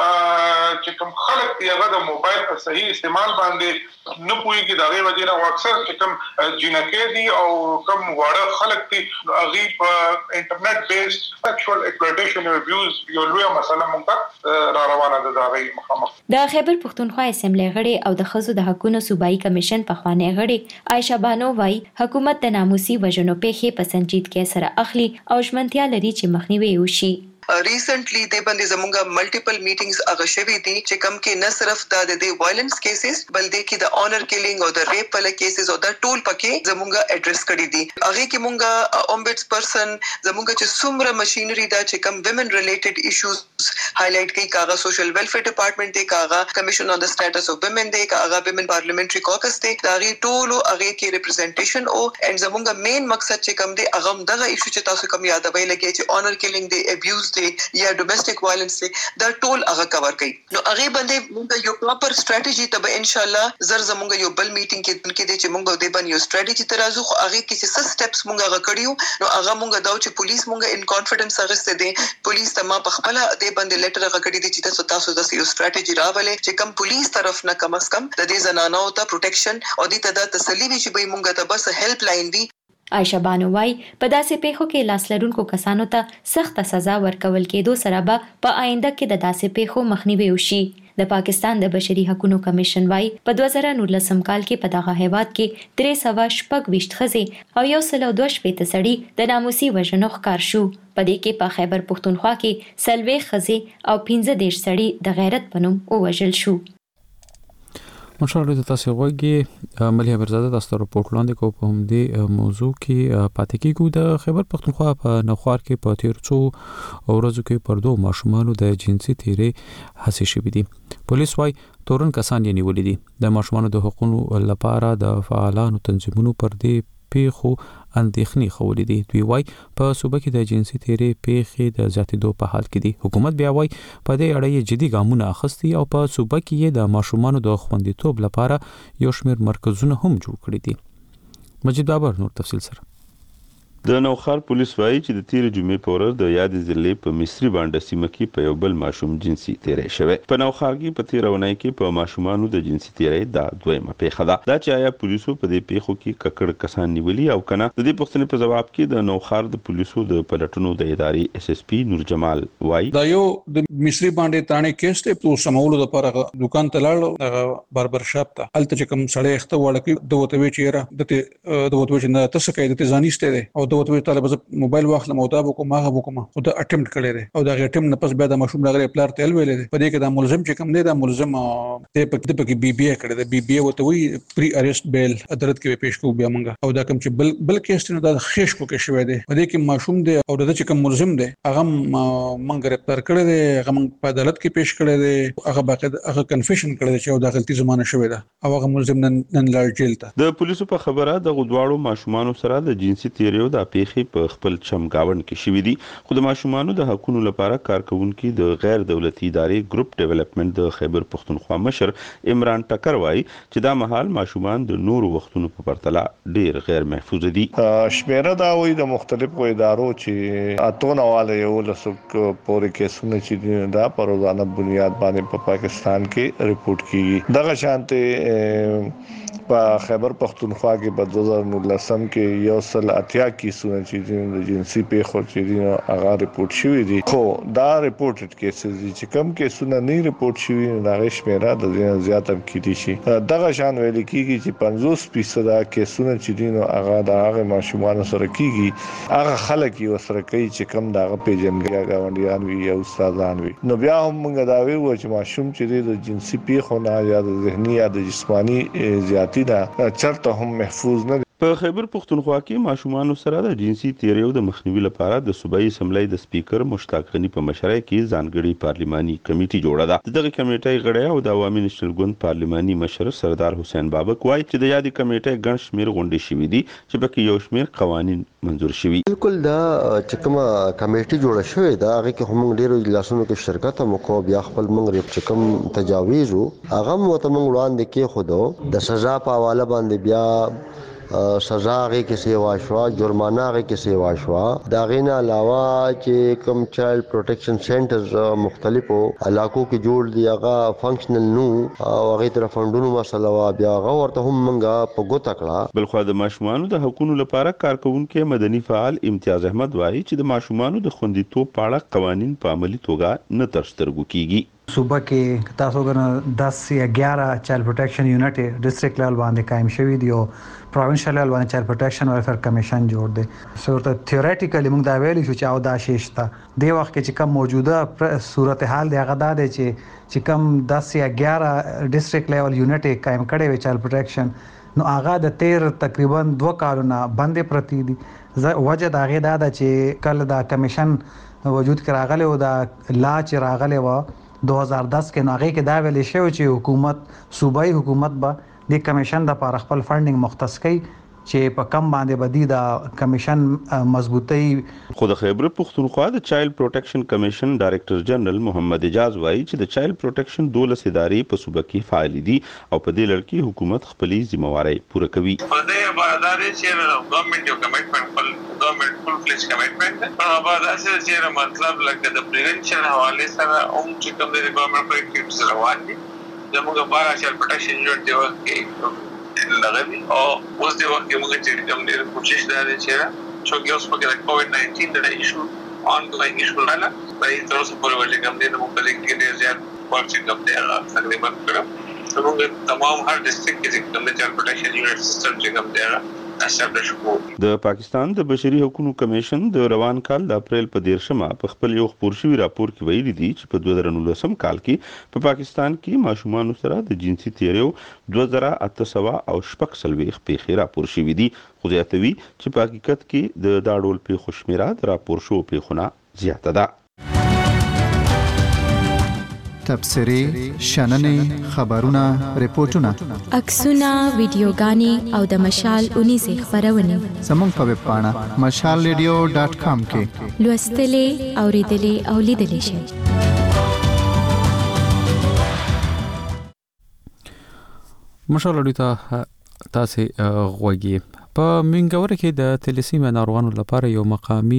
Speaker 13: چې کوم خلک دي هغه د موبایل په صحیح استعمال باندې نه پوهېږي د هغې وجې نه او اکثر چې کوم جنکې دي او کوم واړه خلک دي هغې په انټرنیټ بیسډ سیکشوال ایکسپلویټیشن او ابیوز یو لویه مسله مونږ را روانه ده د هغې مخامخ.
Speaker 10: د خیبر پښتونخوا اسمبلی غړې او د ښځو د حقونو صوبایي کمیشن پخوانۍ غړې عایشه بانو وايي حکومت د ناموسي وژنو پیښې په سنجیدګۍ سره اخلي او ژمنتیا لري چې مخنیوی وشي.
Speaker 14: ریسنټلی د باندې زموږه ملټیپل میټینګز هغه شوي دي چې کوم کې نه صرف د د وایلنس کیسز بلکې کې د آنر کیلینګ او د ریپ ول کیسز او د ټول پکې زموږه ایډریس کړی دي. هغه کې مونږه اومبډس پرسن زموږه چې څومره ماشينري دا چې کوم ویمن ریلیټډ ایشوز هایلایټ کوي کاغه سوشل ویلفیر ډپارټمنټ دی کاغه کمیشن آن د سټیټس اف ویمن دی کاغه ویمن پارلیمنټری کوکس دی دا غي ټول هغه کې ریپرزنټیشن او اند زموږه مین مقصد چې کوم دی هغه دغه ایشو چې تاسو کوم یادوي لګي چې آنر کیلینګ دی ابیوز دی یا ډومېسټک وایلنس دی دا ټول هغه کور کوي. نو هغه باندې موږ یو پراپر سټریټجی ته به ان شاء الله زر زموږ یو بل میټینګ کې کې دی چې موږ د باندې یو سټریټجی ترازو خو هغه کې څه سټیپس موږ هغه کړیو نو هغه موږ دا چې پولیس موږ ان کانفیډنس اغسته دي. پولیس ته ما په خپل د باندې لیټر هغه کړی دی چې تاسو تاسو د یو سټریټجی راولې چې کم پولیس طرف نه کم اس کم د دې زنانو ته پروټیکشن او د ته د تسلی وی چې به موږ ته بس هیلپ لاین وی.
Speaker 10: عائشہ بانو وايي په داسې پیښو کې لاس لرونکو کسانو ته سخت سزا ورکول کېدو سره به په آینده کې د داسې پیښو مخنیوي وشي. د پاکستان د بشري حقوقو کمیشن وايي په دوه زره نولسم کال کې په دغه هیواد کې درې سوه شپږ ویشت ښځې او یو سل او دوه شپېته سړي د ناموسي وژنو ښکار شو. په دې کې په خیبر پښتونخوا کې څلوېښت ښځې او پنځه دېرش سړي د غیرت په نوم ووژل شو.
Speaker 1: مشاهده د تاسو غوږی ملي خبرزاده د ستر رپورټ لاندې کو په همدې موضوع کې پاتې کیږو. د خیبر پښتونخوا په نخوار کې په تیر څو ورځو کې پر دوه ماشومانو د جنسي تیرې هڅې شوې دي. پولیس وايي تورن کسان یې نیولې دي. د ماشومانو د حقوقو لپاره د فعالانو تنظیمونو پر دې پیښو اندېښنې خولې دي. دوی وايي په صوبه کې د جنسي تیرې پیښې د زیاتېدو په حال کې دي. حکومت بیا وايي په دې اړه یې جدي ګامونه اخیستي او په صوبه کې یې د ماشومانو د خوندیتوب لپاره یو شمېر مرکزونه هم جوړ کړي دي. مجید بابر نور تفصیل سره.
Speaker 15: د نوخار پولیس وایي چې د تیر جمعې په ورځ د یاد ضلع په مصری باندې سیمه کې په یو بل ماشوم جنسي تیرې شوی. په نوخار کې په تیر ونای کې په ماشومانو د جنسي تیرې د دویمه پیښه ده. دا چې آیا پولیسو په دې پیښو کې ککړ کسان نیولي او کنه د دې پوښتنې په جواب کې د نوخار د پولیسو د پلټنو د ادارې اس اس پی نور جمال وایي
Speaker 16: دا یو د مصری باندې تانه کیس ته په سمولو لپاره دکان ته لاړ باربر شاپ ته الته چې کوم سړی اخته وړکی د وته وی چیرې د د وته چې نه تاسو کې د ځانیسته ده او د وته طالب موبایل واخلم او دا وکم هغه وکم خو دا اټمپټ کړی دی او دا اټمپټ نه پس بیا د مشوم لغړی پلار تل ویلې دی. په دې کې دا ملزم چې کوم دی دا ملزم ته په دې کې بي بي کړی دی. بي بي وته وی پری اریسټ بیل عدالت کې پیش کو بیا مونږه او دا کوم چې بل بل کیس نه دا خېش کو کې شوی دی. په دې کې مشوم دی او د چې کوم ملزم دی هغه مونږ گرفتار کړی دی. هغه مونږ په عدالت کې پیش کړی دی. هغه باقاعده هغه کنفیشن کړی دی چې دا غلطي زمانه شوی ده او هغه ملزم نن نن لاړ جیل ته.
Speaker 15: د پولیسو په خبره د غدواړو ماشومانو سره د جنسي تیریو د پیښې په خپل چم گاوند کې شوې دي. خو د ماشومانو د حقوقو لپاره کارکونکو د غیر دولتي ادارې ګروپ ډیولپمنٹ د خیبر پښتونخوا مشر عمران ټکر وایي چې دا مهال ماشومان د نورو وختونو په پرتله ډیر غیر محفوظ دي.
Speaker 4: شمیره دا وایي د مختلفو ادارو چې اتونه والے یو لسک پورې کیسونه چې دا په روزانه بنیاد باندې په پاکستان کې رپورټ کیږي. دغه شانته په خیبر پښتونخوا کې په دوه زره نولسم کې یو سل اتیا کیسونه چې د جنسي پیښو چې دي هغه رپورټ شوی دي. خو دا رپورټډ کیسز چې کم کیسونه نه رپورټ شوی نه هغه شمیره د دې زیات هم کیدي شي. دغه شان ویل کیږي چې پنځوس فیصد کیسونه چې دي هغه د هغه ماشومان سره کیږي. هغه خلک یې وسره کوي چې کم دغه پیژنګي غونډیان وي او استادان وي. نو بیا هم موږ دا ویو چې ماشوم چې د جنسي پیښو نه یا د ذهني یا د جسمانی زیاتی نه چرته هم محفوظ نه.
Speaker 15: په خیبر پښتونخوا کې ماشومان سره د جنسي تیریو د مخنیوي لپاره د صوبایي اسمبلی د سپیکر مشتاق غنی په مشرۍ کې ځانګړي پارلماني کمیټه جوړه ده. دغه کمیټه غړي او د عوامي نېشنل ګوند پارلماني مشر سردار حسین بابک وایي چې د یادې کمیټې ګڼ شمېر غونډې شوې دي چې پکې یو شمېر قوانین منظور شوي.
Speaker 17: بالکل دا چې کومه کمیټه جوړه شوې ده هغه کې هم ډیرو اجلاسونو کې شرکت هم کو بیا خپل منغ چې کوم تجاویز هغه مو ته منغ وړاندې کې خودو د سزا په حواله باندې بیا سزا هغه کې سیوا شو جرمانه هغه کې سیوا شو. دا غینه علاوه چې کوم چایلډ پروټیکشن سنټرز مختلفو علاقو کې جوړ دی هغه فنکشنل نو او هغه تر فندونو مسله وا بیا هغه ورته هم منګه په ګوت کړه.
Speaker 15: بلخو د ماشومانو د حقوقو لپاره کارکونکو مدني فعال امتیاز احمد وایي چې د ماشومانو د خوندیتوب په اړه قوانین په عملی توګه نه تر سترګو کیږي.
Speaker 18: صوبه کې تاسو غواړئ دس یا اګیاره چایلډ پروټیکشن یونټ ډیسټریکټ لیول باندې قائم شوی دی او پروینشل لیول باندې چایلډ پروټیکشن ویلفیر کمیشن جوړ دی. سورته تھیوریټیکلی موږ دا ویلی شو چې او دا شیشته دی وخت کې چې کوم موجوده صورتحال دی هغه دا دی چې چې کوم دس یا اګیاره ډیسټریکټ لیول یونټ قائم کړي وي چایلډ پروټیکشن نو هغه د تیر تقریبا دوه کالونه باندې پرتی دي. وجه دا غي دا چې کله دا کمیشن وجود کې راغلی او دا لا چې راغلی و دو هزار دس کې نو هغه کې دا ویل شوی چې حکومت صوبایي حکومت به د کمیشن د لپاره خپل فندینګ مختص کړي چې په کم باندې بدی دا کمیشن مضبوطی.
Speaker 15: خو د خیبر پختونخوا د چایلډ پروټیکشن کمیشن ډایریکټر جنرال محمد اجاز وایي چې د چایلډ پروټیکشن دولس ادارې په صوبه کې فعال دي او په دې لړ کې حکومت خپلې ذمہواري پوره کوي.
Speaker 19: په دې باندې چې ګورنمنت یو کمیټمنټ فل ګورنمنت فل فلیج کمیټمنټ په باندې چې مطلب لکه د پریونشن حواله سره او چې کوم د ګورنمنت په اکټیویټیز روان دي زموږ بارا چایلډ پروټیکشن یونټ دی ورکې لغوي او اوس دی ورکې موږ چې کوم ډېر کوشش دا چې چې اوس په کې کووډ ناینټین د ایشو آنلاین ایشو نه په تاسو په ورته کوم دي نو په لیک کې زیات ورڅ کوم دی هغه تقریبا کړو موږ تمام هر ډیسټریکټ کې کوم د چایلډ پروټیکشن یونټ سیستم چې کوم دی
Speaker 15: د پاکستان د بشري حقوقو کمیشن د روان کال د اپریل په دیرشمه په خپل یو خبر شوی راپور کې ویلي دي چې په دوه زره نولسم کال کې په پاکستان کې ماشومان سره د جنسي تیریو دوه زره اته سوه او شپږ سلويخ پیښې راپور شوې دي. خو زیاتوي چې په حقیقت کې د دا ډول پیښو شمیره د راپور شو پیښونه زیاته ده.
Speaker 2: تبصري شننې خبرونه ریپورتونه
Speaker 20: عکسونه ویډیوګانې او د مشال اونیزه خبرونه
Speaker 2: زموږ په ویب پاڼه مشال ریډیو ډاټ کام کې
Speaker 20: لوستلې اوریدلې او لیدلې شئ.
Speaker 1: مشال ریډیو ته تاسو غوږی په منګوره کې د تلسیمیا ناروغانو لپاره یو مقامی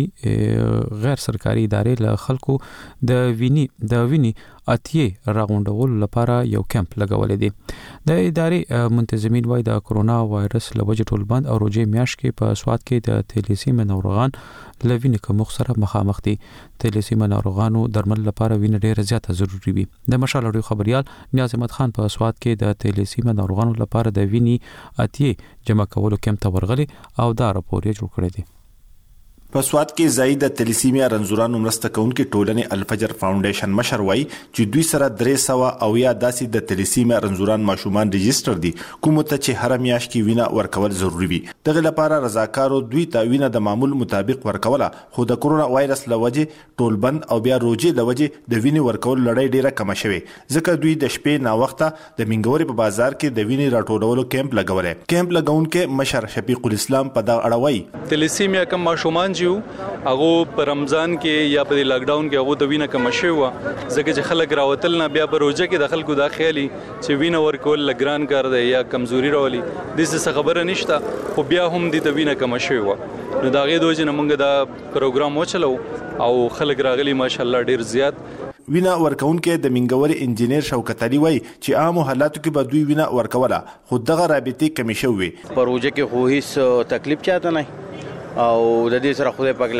Speaker 1: غیر سرکاري ادارې له خلکو د ویني د ویني اتیه راغونډول لپاره یو کیمپ لګولې دي. د ادارې منتظمین وايي د کرونا وایرس له وجې ټول بند او روزي میاشت کې په سواد کې د تلسیمیا ناروغان له وینې کمښت سره مخامخ دي. تلسیمیا ناروغانو درمل لپاره وینه ډیره زیاته ضروری وي. د مشال اړیو خبريال نیاز احمد خان په سواد کې د تلسیمیا ناروغانو لپاره د وینې اتیه جمع کولو کیمپ ته ورغلي او دا راپور یې جوړ کړی دی.
Speaker 21: په سواد کې زاید تلسیمیا رنزورانو مرسته کوونکې ټولنې الفجر فاونډیشن مشر وایي چې دوی سره درې سوه او یا داسې د تلسیمیا رنزوران ماشومان ريجستر دي کوم ته چې هر میاشت کې وینه ورکول ضروری وي. دغه لپاره رضاکارو دوی ته وینه د معمول مطابق ورکوله خو د کرونا وایرس لوجه ټول بند او بیا روزي لوجه د وینې ورکول لړۍ ډیره کم شوه ځکه دوی د شپې نا وخته د منګوري په بازار کې د وینې راټولولو کیمپ لګولې. کیمپ لګونکې مشر شفیق الاسلام په دا اړه وایي
Speaker 22: تلسیمیا کم ماشومان هغه په رمضان کې یا په لاک ډاون کې هغه د وینه کم شوی و ځکه چې خلک راوتل نه بیا په روزه کې د خلکو د خیالي چې وینه ورکول لګران کار دی یا کمزوري راولي د څه خبره نشته خو بیا هم د وینه کم شوی و نو دا غي دوی نه موږ دا پروګرام وچلو او خلک راغلي ماشاءالله ډیر زیات.
Speaker 21: وینا ورکونکې د منګوري انجنیر شوکت علي وای چې عام حالاتو کې به دوی وینا ورکوله خو دغه رابطې کمی شوې
Speaker 23: پروژه کې خو هیڅ تکلیف چاته نه او د دې سره خدای پاک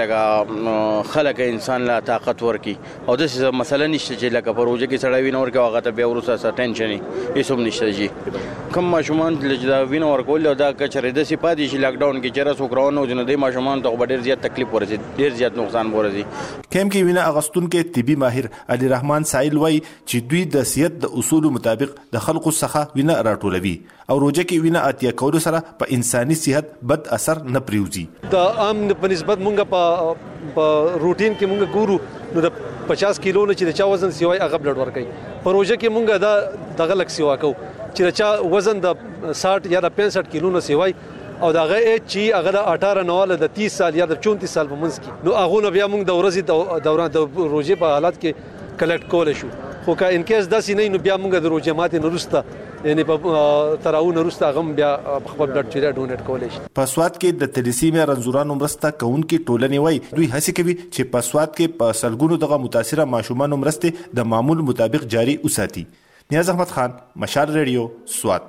Speaker 23: لګا خلک انسان لا طاقت ورکی او د څه مسله نشته چې لکه پروژه کې سړی وینور کې هغه ته بیا ورسره څه ټینشن یې سم نشته جی کوم ماشومان چې دا وینور کول دا کچره د سی پاتې چې لاک ډاون کې چیرې سوکراونه او جن د ماشومان ته ډیر زیات تکلیف ورسي ډیر زیات نقصان ورسي.
Speaker 21: کیم کې وینا اغستون کې طبي ماهر علي رحمان سائل وای چې دوی د صحت د اصول مطابق د خلکو څخه وینا راټولوي او روزه کې وینا اتیا کول سره په انساني صحت بد اثر نه پریوزي.
Speaker 24: د عام په نسبت مونږ په په روټین کې مونږ ګورو نو د پچاس کیلو نه چې د چا وزن سیوای هغه بلډ ورکړي په روزه کې مونږ دا دغه لک سیوا کو چې د چا وزن د ساठ یا د پنځه کیلو نه سیوای او دغه چې هغه د اټھارہ نواله د تیس سال یا د چونتیس سال په منځ کې نو هغه بیا مونږ د ورځې دوران د روزه په حالت کې کلیکټ کول شو خو که ان کیس داسې نه نو بیا مونږ د روزه ماته نورسته یعنی په تراون وروسته غم بیا خپل بلډ چیرې ډونیټ کولای شي.
Speaker 21: په سواد کې د تلسیمیا رنزورانو مرسته کوونکې ټولنې وای دوی هڅه کوي چې په سواد کې په سلګونو دغه متاثره ماشومان مرسته د معمول مطابق جاری وساتي. نیاز احمد خان مشال ریډیو سواد.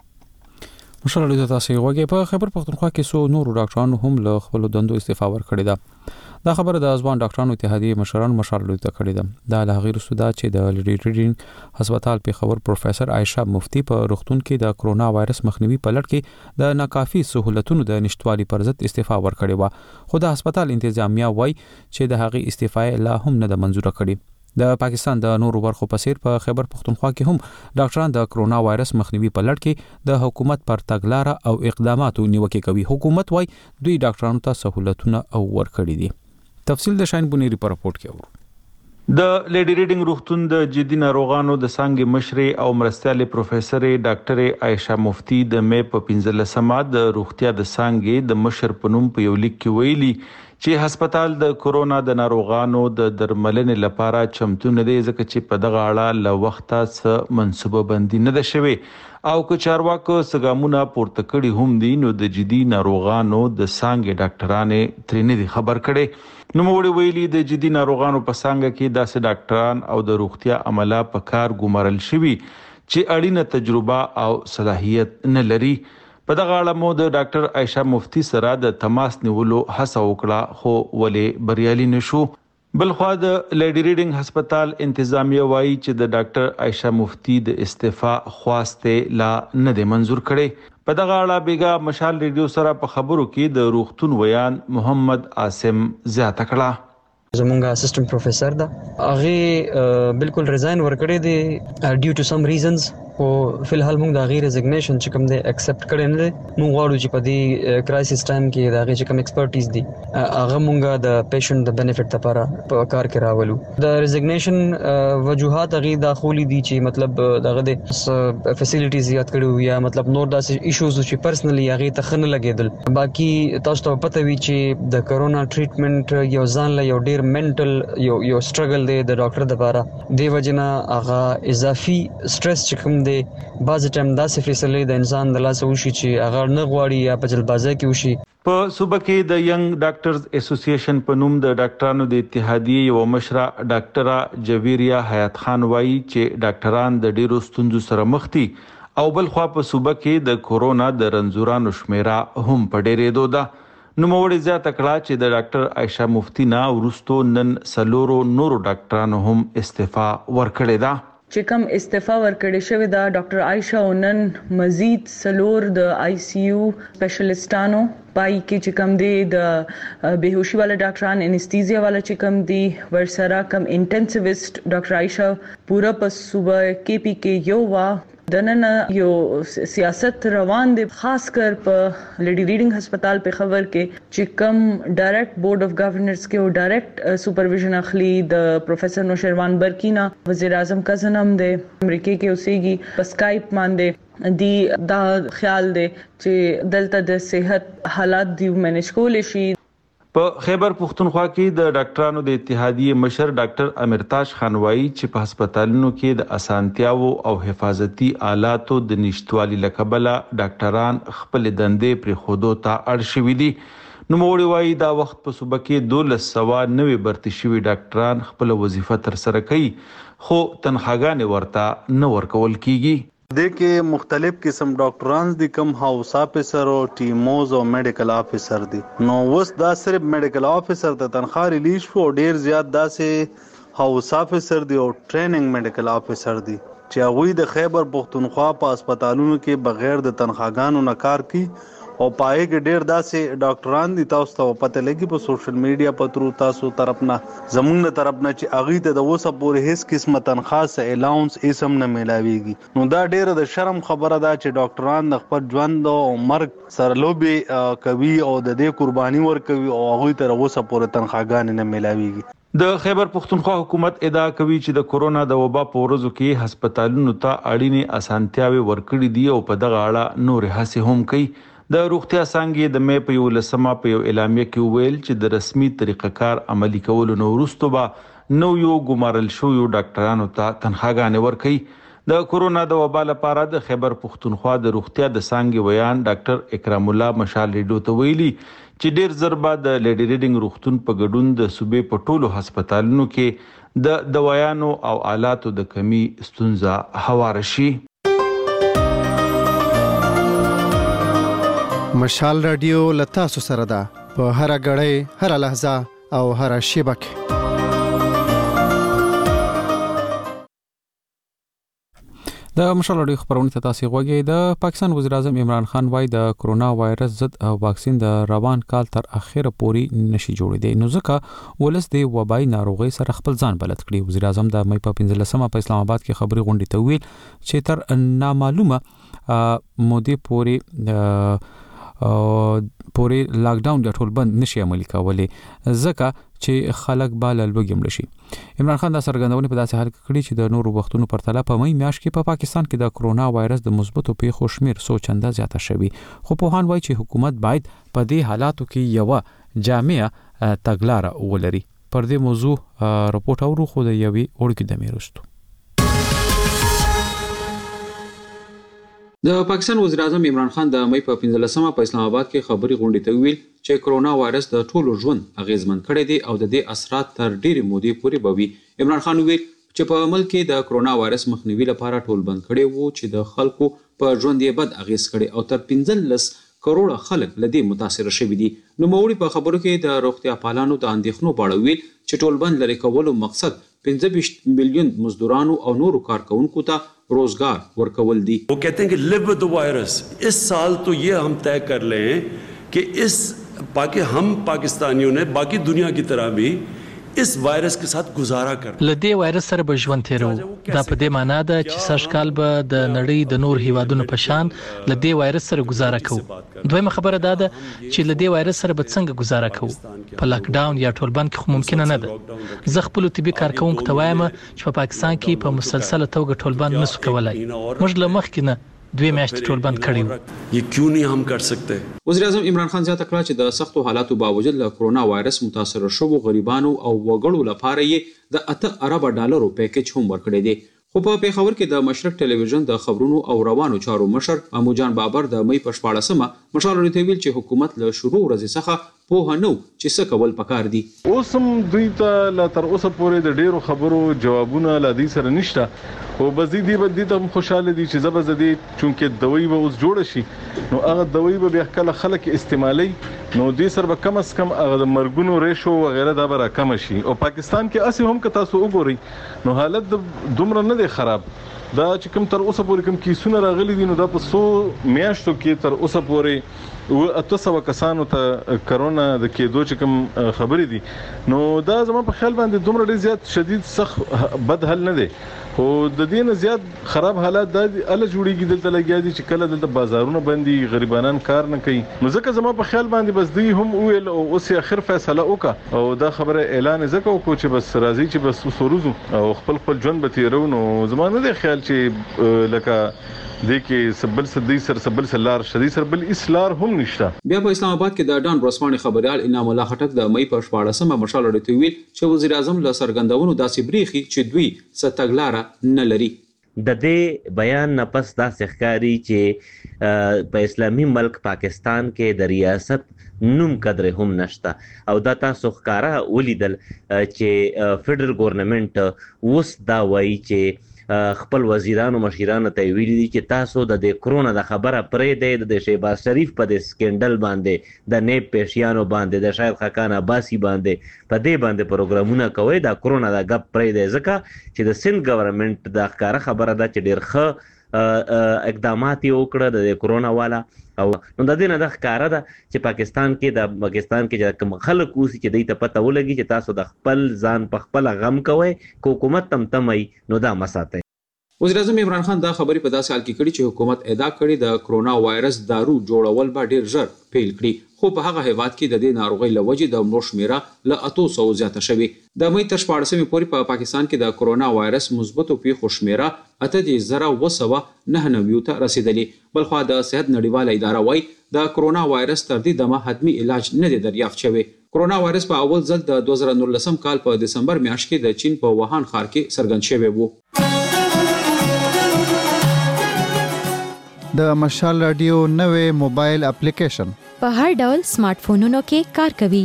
Speaker 1: مشال ریډیو تاسو غوږی په خبر پختونخوا کې سو نور ډاکټرانو هم له خپل دندو استعفا ورکړې ده. دا خبره د ځوان ډاکټرانو اتحادیې مشران مشال ریډیو ته کړې ده. دا له غیر سودا چې د لیډي ریډینګ هسپتال په خبر پروفیسور عائشہ مفتی په روغتون کې د کرونا وایرس مخنیوي په لړ کې د ناکافي سہولتونو د نشټوالي پر ضد استعفا ورکړې و خو د هسپتال انتظامیه وای چې د هغې استعفا لا هم نه د منزور کړي. د پاکستان د نورو برخو په څیر په خیبر پختونخوا کې هم ډاکټران د کرونا وایرس مخنیوي په لړ کې د حکومت پر تګلارې او اقداماتو نیوکه کوي. حکومت وای دوی ډاکټرانو ته سہولتونه او ورکړي دي. تفصیل د شاین بونیری په راپورټ کې اورو.
Speaker 3: د لیډي ریډینګ روغتون د جدي ناروغانو د څانګې مشري او مرستيالي پروفیسور ډاکټر عائشه مفتی د مې په پنځلسمه د روغتیا د څانګې د مشر پنوم په یو لیک کې ویلي چې هسپتال د کورونا د ناروغانو د درملنې لپاره چمتو نه دی ځکه چې په دغه اړه له وخته څه منصوبه بندي نه ده شوې او که چارواکو سګامونه پورته کړي هم دي نو د جدي ناروغانو د څانګې ډاکټرانې ترې نه دي خبر کړي. نو موږ ویلي د جدي ناروغانو په څنګه کې داسې ډاکټران او د روغتیا عمله په کار ګمارل شوي چې اړینه تجربه او صلاحیت نه لري. په دغه اړه مو د ډاکټر عائشه مفتی سره د تماس نیولو هڅه وکړه خو ولې بریالي نشو. بلخوا د لیډي ریډینګ هسپتال انتظامیه وایي چې د ډاکټر عائشه مفتی د استعفا خواسته لا نه دی منزور کړي. په دغه اړه بیګا مشال ریډیو سره په خبرو کې د روغتون ویان محمد عاصم زیاته کړه.
Speaker 5: زمونږ اسسټنټ پروفیسور دا هغه بالکل ریزاین ورکړی دی ډیو ټو سم ریزنز او فلحال موږ د غیر ریزګنیشن چې کوم دی اکسپټ کړی نه دی. موږ غواړو چې په دې کرایسس ټایم کې د هغه چې کوم ایکسپرټیز دي هغه موږ د پیشنټ د بینیفټ لپاره په کار کې راولو. د ریزګنیشن وجوهات هغه داخلي دي چې مطلب دغه د فیسیلیټیز زیات کړو یا مطلب نور داسې ایشوز چې پرسنلی هغه ته خنه لګیدل. باقي تاسو ته پته وي چې د کرونا ټریټمنټ یو ځان له یو ډیر منټل یو یو سټرګل دی د ډاکټر لپاره دی وجنه هغه اضافي سټرس چې کوم بعض ټایم داسې فیصله د انسان د لاس وشي چې هغه نه غواړي یا په جلبازۍ کې وشي.
Speaker 3: په صوبه کې د ینګ ډاکټرز اسوسییشن په نوم د ډاکټرانو د اتحادیې یو مشره ډاکټره جویریا حیات خان وایي چې ډاکټران د ډیرو ستونزو سره مخ دي او بل خوا په صوبه کې د کورونا د رنځورانو شمیره هم په ډیرېدو ده. نو موږ زیاته کړه چې د ډاکټر عائشه مفتی نه ورستو نن سلورو نورو ډاکټرانو هم استعفا ورکړې ده.
Speaker 7: چې کوم استعفا ورکړې شوې ده ډاکټر عائشه ونن مزید سلور د آی سی یو سپیشلیسټانو پای کې چې کوم دی د بیهوشي والا ډاکټران انستیزیا والا چې کوم دی ورسره کوم انټنسیویست ډاکټر عائشه پورا په صوبه کې پی کې یو وا دنن یو سیاست روان دی خاص کر په لیډي ریډینګ هسپتال په خبر کې چې کوم ډایرکټ بورډ اف گورنرز کې او ډایرکټ سپرویژن اخلي د پروفیسور نوشیروان برکینا وزیر اعظم کا زنم دی امریکا کې اوسېږي په سکایپ باندې دی دا خیال دی چې دلته د صحت حالات دی مینج کول شي.
Speaker 3: په خیبر پختونخوا کې د ډاکټرانو د اتحادیې مشر ډاکټر امرتاج خان وایي چې په هسپتالونو کې د اسانتیاو او حفاظتي آلاتو د نشټوالي لکبله ډاکټران خپل دندې پر خودو ته اړ شوي دي. نو موږ وایي دا وخت په صوبه کې دولس سوا نوي برتي شوي ډاکټران خپل وظیفه تر سره کوي خو تنخواګانې ورته نه ورکول کیږي.
Speaker 8: د کې مختلف قسم ډاکټرانز دي کم هاوس افیسر او ټیموز او میډیکل افیسر دي. نو وس دا صرف میډیکل افیسر ته تنخواه ریلیز شو ډیر زیات داسې هاوس افیسر دي او ټریننګ میډیکل افیسر دي چې هغه د خیبر پختونخوا په هسپتالونو کې بغیر د تنخواګانو نه کار کوي او پای کې ډیر داسې ډاکټران دي تاسو ته پته لګي په سوشل میډیا په ترو تاسو طرف نه زمونږ طرف نه چې اغه ته د وسه پورې هیڅ قسمه تنخواه سه الاونس اسم نه ملاويږي. نو دا ډیره د شرم خبره ده چې ډاکټران د خپل ژوند او مرګ سره لوبي کوي او د دې قرباني ور کوي او هغه ته وسه پورې تنخواګان نه ملاويږي.
Speaker 3: د خیبر پختونخوا حکومت ادعا کوي چې د کورونا د وبا په ورځو کې هسپتالونو ته اړینې اسانتیاوي ورکړې دي او په دغه اړه نور هڅې هم کوي. د روغتیا څنګه د مې په یو لسمه په یو اعلامیه کې ویل چې د رسمي طریقه کار عملی کولو نو وروسته به نو یو ګمارل شو یو ډاکټرانو ته تنخواګانې ورکړي. د کورونا د وبا لپاره د خیبر پختونخوا د روغتیا د څنګه ویان ډاکټر اکرام الله مشال ریډیو ته ویلي چې ډیر ضربه د لیډي ریډینګ روغتون په ګډون د صوبې په ټولو هسپتالونو کې د دوايانو او آلاتو د کمی ستونزه هوار شي.
Speaker 2: مشال رادیو لتاسو سره ده په هر غړې هر لحظه او هر شیبه کې.
Speaker 1: د مشال رادیو خبرونه ته تاسو غوږی. د پاکستان وزیر اعظم عمران خان وايي د کرونا وایرس ضد واکسین د روان کال تر اخره پورې نشي جوړېدی نو ځکه ولس د وبای ناروغي سره خپل ځان بلد کړي. وزیر اعظم د مې په پنځلسمه په اسلام آباد کې خبري غونډه ته ویل چې تر نامعلومه مودې پورې او پورې لاک ډاون د ټول بند نشي عملي کولای ځکه چې خلک به لږ مړ شي. عمران خان دا څرګندونه په داسې حال کې کړې چې د نورو وختونو پرتله په مې میاشت کې په پاکستان کې د کرونا وایرس د مثبتو پیښو شمیر څو چنده زیاته شوی. خو پوهان وایي چې حکومت باید په دې حالاتو کې یو جامع تګلارې ولري. پر دې موضوع راپورټ اورو خو د یوې اورګې د میرستو. د پاکستان وزیر اعظم عمران خان د مې په پنځلسمه په اسلام آباد کې خبري غونډې ته ویل چې کرونا وایرس د ټولو ژوند اغیزمن کړی دی او د دې اثرات تر ډېرې مودې پورې به وي. عمران خان ویل چې په ملک کې د کرونا وایرس مخنیوي لپاره ټول بند کړي وو چې د خلکو په ژوند یې بد اغیز کړي او تر پنځلس کروڑه خلک لدی متاثر شوي دي. نو موري په خبرو کې د روغتیا پالانو د اندېښنو په اړه ویل چې ټول بند لري کولو مقصد پنځه ویشت میلیون مزدورانو او نورو کارکونکو ته روزگار ورکول دي.
Speaker 6: وہ کہتے ہیں کہ live with the virus. اس سال تو یہ ہم طے کر لیں کہ اس پاکستان ہم پاکستانیوں نے باقی دنیا کی طرح بھی اس وایرس کے ساتھ گزارا کر
Speaker 9: لدی وایرس سره به ژوند تیرو. دا په دې معنی ده چې سږکال به د نړۍ د نور هیوادونو په شان لدی وایرس سره گزارا کوو. دویمه خبره ده چې لدی وایرس سره به څنګه گزارا کوو. په لاک ډاون یا ټول بند کې خو ممکن نه ده. زه خپل طبي کارکونکو ته وایم چې په پاکستان کې په مسلسله توګه ټول بند نسو کولای. موږ له مخکې نه دوی میاشتې ټول بند کړی وو.
Speaker 6: یہ کیوں نہیں هم کر سکتے.
Speaker 1: وزیر اعظم عمران خان زیاته کړه چې د سختو حالاتو باوجود له کرونا وایرس متاثر شوو غریبانو او وګړو لپاره یې د اته ارب ډالرو پیکیج هم ورکړی دی. خو په پیښور کې د مشرق ټلویزیون د خبرونو او روانو چارو مشر امو جان بابر د مې په شپاړسمه مشال ورته ویل چې حکومت له شروع ورځې څخه په هنو چې څه کول پکار دي.
Speaker 3: اوسم دوی ته لا تر اوسه پورې د ډیرو خبرو جوابونه لا دي سره نشته. او بزی دی بد دي ته خوشاله دي چې زبر زدي چونکه دوی به اوس جوړ شي نو هغه دوی به بیا کله خلک استعمالي نو دې سره به کم از کم هغه د مرګونو ریشو وغیرہ دا به کم شي. او پاکستان کې اسی هم که تاسو وګورئ نو حالت دومره نه دی خراب. دا چې کوم تر اوسه پورې کوم کیسونه راغلي دي نو دا په سو میاشتو کې تر اوسه پورې و اته سوه کسانو ته کرونا د کېدو چې کوم خبرې دي نو دا زما په خیال باندې دومره ډېر زیات شدید سخت بد حل نه دی. خو د دې نه زیات خراب حالات د ال جوړیږي دلته لګیا دي چې کله دلته بازارونه بندي غریبانان کار نه کوي. نو ځکه زما په خیال باندې بس دوی هم ویل او اوس اخر فیصله وکړه او دا خبره اعلان زکه وکړو چې بس راځي چې بس وسوروزو او خپل خپل ژوند به تیرو. نو زما نه دی خیال چې لکه د کې سبل سدي سر سبل سلار شدي سر بل اسلار هم نشته.
Speaker 1: بیا په اسلام آباد کې د ډان برسماني خبريال انعام الله خټک د مې په شپاړسمه مشال ورته ویل چې وزیر اعظم له سرګندونو داسې بریخي چې دوی ستګلاره نه لري.
Speaker 11: د دې بیان نه پس دا ښکاری چې په اسلامي ملک پاکستان کې د ریاست نوم قدر هم نشته او دا تاسو ښکارا ولیدل چې فدرل ګورنمنت اوس دا وایي چې خپل وزیرانو مشیرانو ته ویلي دي چې تاسو د دې کرونا د خبره پرې دی د شهباز شریف په د سکندل باندې د نیب پیشیانو باندې د شاهد خاقان عباسی باندې په دې باندې پروګرامونه کوي. د کرونا د غپ پرې دی ځکه چې د سند ګورنمنت د ښکارا خبره ده چې ډېر ښه اقدامات یې وکړه د کرونا والا او نو د دې نه د ښکارا ده چې پاکستان کې د پاکستان کې چې کوم خلک اوسي چې دوی ته پته ولګي چې تاسو د خپل ځان په خپل غم کوئ که حکومت تم تمي نو دا مساته.
Speaker 1: وزیر اعظم عمران خان دا خبرې په داسې حال کې کړي چې حکومت ادعا کړي د کرونا وایرس دارو جوړول به ډیر ژر پیل کړي. خو په هغه هیواد کې د دې ناروغۍ له وجې د مړو شمیره له اتو سوو زیاته شوې. د مې تر شپاړسمې پورې په پاکستان کې د کرونا وایرس مثبتو پیښو شمیره اته دېرش زره اوه سوه نهه نوي ته رسېدلې. بلخوا د صحت نړیواله اداره وایي د کرونا وایرس تر دې دمه حتمي علاج نه دی دریافت شوی. کرونا وایرس په اول ځل د دوه زره نولسم کال په دسمبر میاشت کې د چین په ووهان ښار کې څرګند شوی و.
Speaker 2: د مشال رادیو نوې موبایل اپلیکیشن
Speaker 20: په هر ډول سمارټ فونونو کې کار کوي.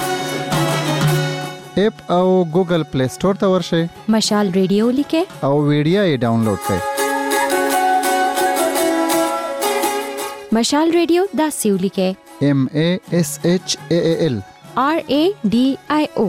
Speaker 2: اپ او ګوګل پلی سٹور ته ورشئ.
Speaker 20: مشال ریډیو لیکه
Speaker 2: او ویډیو یې ډاونلوډ کړئ.
Speaker 20: مشال ریډیو دا سیو لیکه
Speaker 2: M A S H A A L
Speaker 20: R A D I O.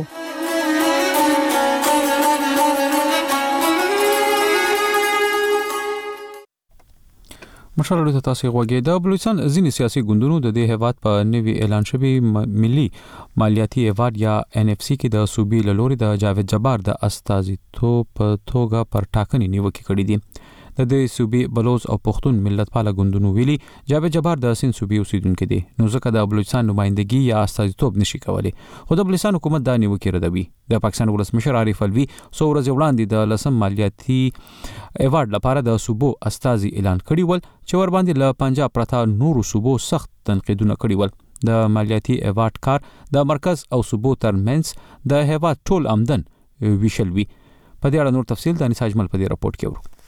Speaker 1: مشال ته تاسو غوږی د بلوچستان ځینې سیاسي ګوندونو د دې هیواد په نوي اعلان شوی ملي مالیاتي ایوارډ یا ان اف سی کې د صوبې لوري د جاوید جبار د استازیتوب په توګه پر ټاکنې نیوکه کړې دي. د دې صوبې بلوچ او پښتون ملت پاله ګوندونو ویلي جاوید جبار د سین صوبې اوسیدونکو دي نو ځکه د بلوچستان نمائندګي یا استازیتوب نشي کولی خو د بلوچستان حکومت دا نیوکه ردوي د پاکستان ولسمشر عارف الوی څو ورځې وړاندې د لسم مالیاتي ایوارډ لپاره د صوبو استازي اعلان کړی ول چې ور باندې له پنجاب پرتا نورو صوبو سخت تنقیدونه کړی ول د مالیاتي ایوارډ کار د مرکز او صوبو ترمنځ د هیواد ټول آمدن ویشل وی په دې اړه نور تفصیل د انساج مل په دې راپورټ کې ورو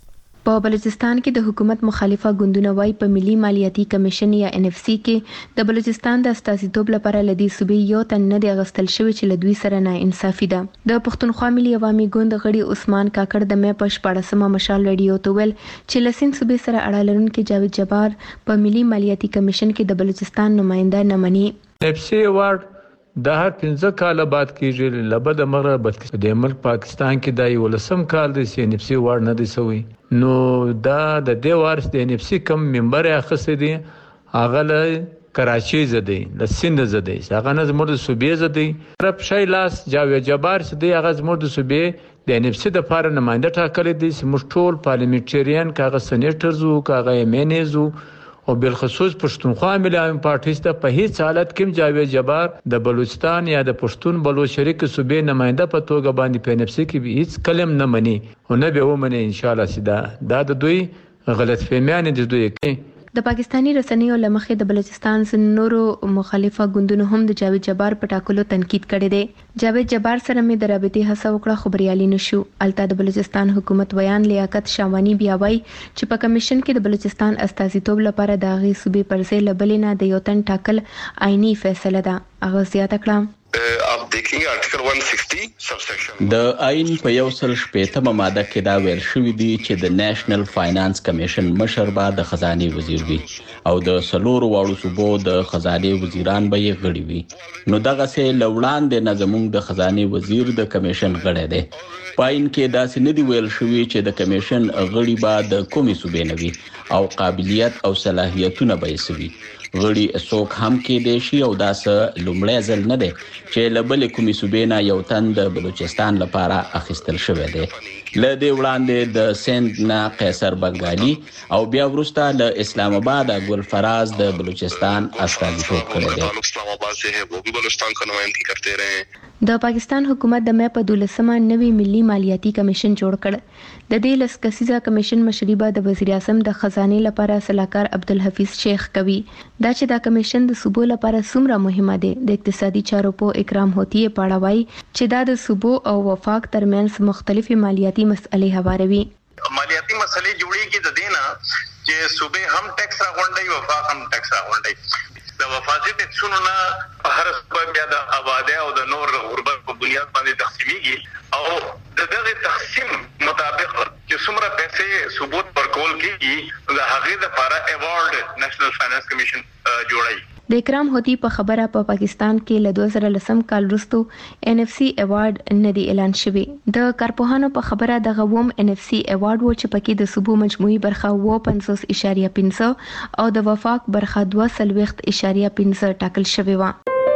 Speaker 10: په بلوچستان کې د حکومت مخالفه ګوندونه وای په ملي مالیاتي کمیشن یا ان اف سی کې د بلوچستان د استازیتوب لپاره لدی صوبې یو تن نه دی غستل شوی چې لدوی سره نه انصافي ده د پښتونخوا ملي عوامي ګوند غړي عثمان کاکړ د مې په شپاړسمه مشال رادیو ته ویل چې لسین صوبې سره اړه لرونکي جاوید جبار په ملي مالیاتي کمیشن کې د بلوچستان نماینده نه مني
Speaker 12: اف سی وارد د هر پنځه کال بعد کېږي لبد مغرب بد د ملک پاکستان کې دای ولسم کال د سی ان اف سی وارد نه دی سوی نو دا د دې وارث د ان اف سی کم ممبر اخصه دي هغه له کراچي زده د سند زده هغه نه زموږ د صوبې زده رب شای لاس جاوید جبار زده هغه زموږ د صوبې د ان اف سی د فار نماینده ټاکل دي چې ټول پارلیمنټریان کاغه سېنیټرز او کاغه امینز او بالخصوص پښتونخوا ملي پارټي ته په هیڅ حالت کې جاوید جبار د بلوچستان یا د پښتون بلوچ شریک صوبې نماینده په توګه باندې په نفسي کې هیڅ کلم نه مني او نه به ومني ان شاء الله سیدا دا د دوی غلط فهمیان دي دوی کې
Speaker 10: د پاکستانی رسنیو لمخې د بلوچستان نورو مخالفه ګوندونو هم د جاوید جبار په ټاکلو تنقید کړی دی جاوید جبار سره مې د رابطې هڅه وکړه خو بریالي نشو الته د بلوچستان حکومت ویان لیاقت شاوانی بیا وایي چې په کمیشن کې د بلوچستان استازیتوب لپاره د غي صوبې پرځای لبلې نه د یو تن ټاکل آئینی فیصله ده هغه زیاته کړه
Speaker 13: आप देखेंगे article one sixty subsection
Speaker 14: د آئین په یو سل شپږمه ماده کې دا ویل شوی دی چې د نېشنل فاینانس کمیشن مشر به د خزانه وزیر وي او د سلور واړو صوبو د خزانه وزیران به یې غړي وي نو دغه سه لوړان د نظمون د خزانه وزیر د کمیشن غړی دی پاین کې دا سندي ویل شوی چې د کمیشن غړي به د کومي صوبې نوي او قابلیت او صلاحیتونه به یې سوي غړي څوک هم کې دی شي او داس لومړی ځل نه دی چې لبل کومي صوبې نه یو تن د بلوچستان لپاره اخیستل شوی دی ل دې وړاندې د سند نه قیصر بنگالي او بیا ورسته ل اسلام آباد ګل فراز د بلوچستان استازیتوب کړی دی
Speaker 13: اسلام آباد سے ہے وہ بھی بلوچستان کا نمائندگی کرتے رہے
Speaker 10: د پاکستان حکومت د مې په دولسمه نوي ملي مالیاتي کمیشن جوړ کړ د دې لس کسیزه کمیشن مشري به د وزیر اعظم د خزانه لپاره صلاحکار عبدالحفیظ شیخ کوي دا چې دا کمیشن د صوبو لپاره څومره مهمه ده د اقتصادي چارو په اکرام هوتی پاړوي چې دا د صوبو او وفاق ترمنځ مختلفي مالیاتي مسئلې هواروي
Speaker 13: مالیاتي مسئلې جوړیږي د دینه چې صوبې هم ټیکس راغونډي وفاق هم ټیکس راغونډي د وفاقي ټیکسونو نه هر صوبه بیا د آباده او د نور غربت په بنیاد باندې تقسیمېږي او د دغه تقسیم مطابق چې څومره پیسې صوبو پر کول کیږي د هغه لپاره ایوارډ نېشنل فاینانس کمیشن جوړای
Speaker 10: د اکرام هوتی په خبره په پا پاکستان کې له دوه زره لسم کال وروسته ان اف سی ایوارډ نه دی اعلان شوی د کارپوهانو په خبره د غووم ان اف سی ایوارډ و چې پکې د صوبو مجموعي برخه و پنځوس اشاریه پنځه او د وفاق برخه دوه سلويخت اشاریه پنځه ټاکل شوی و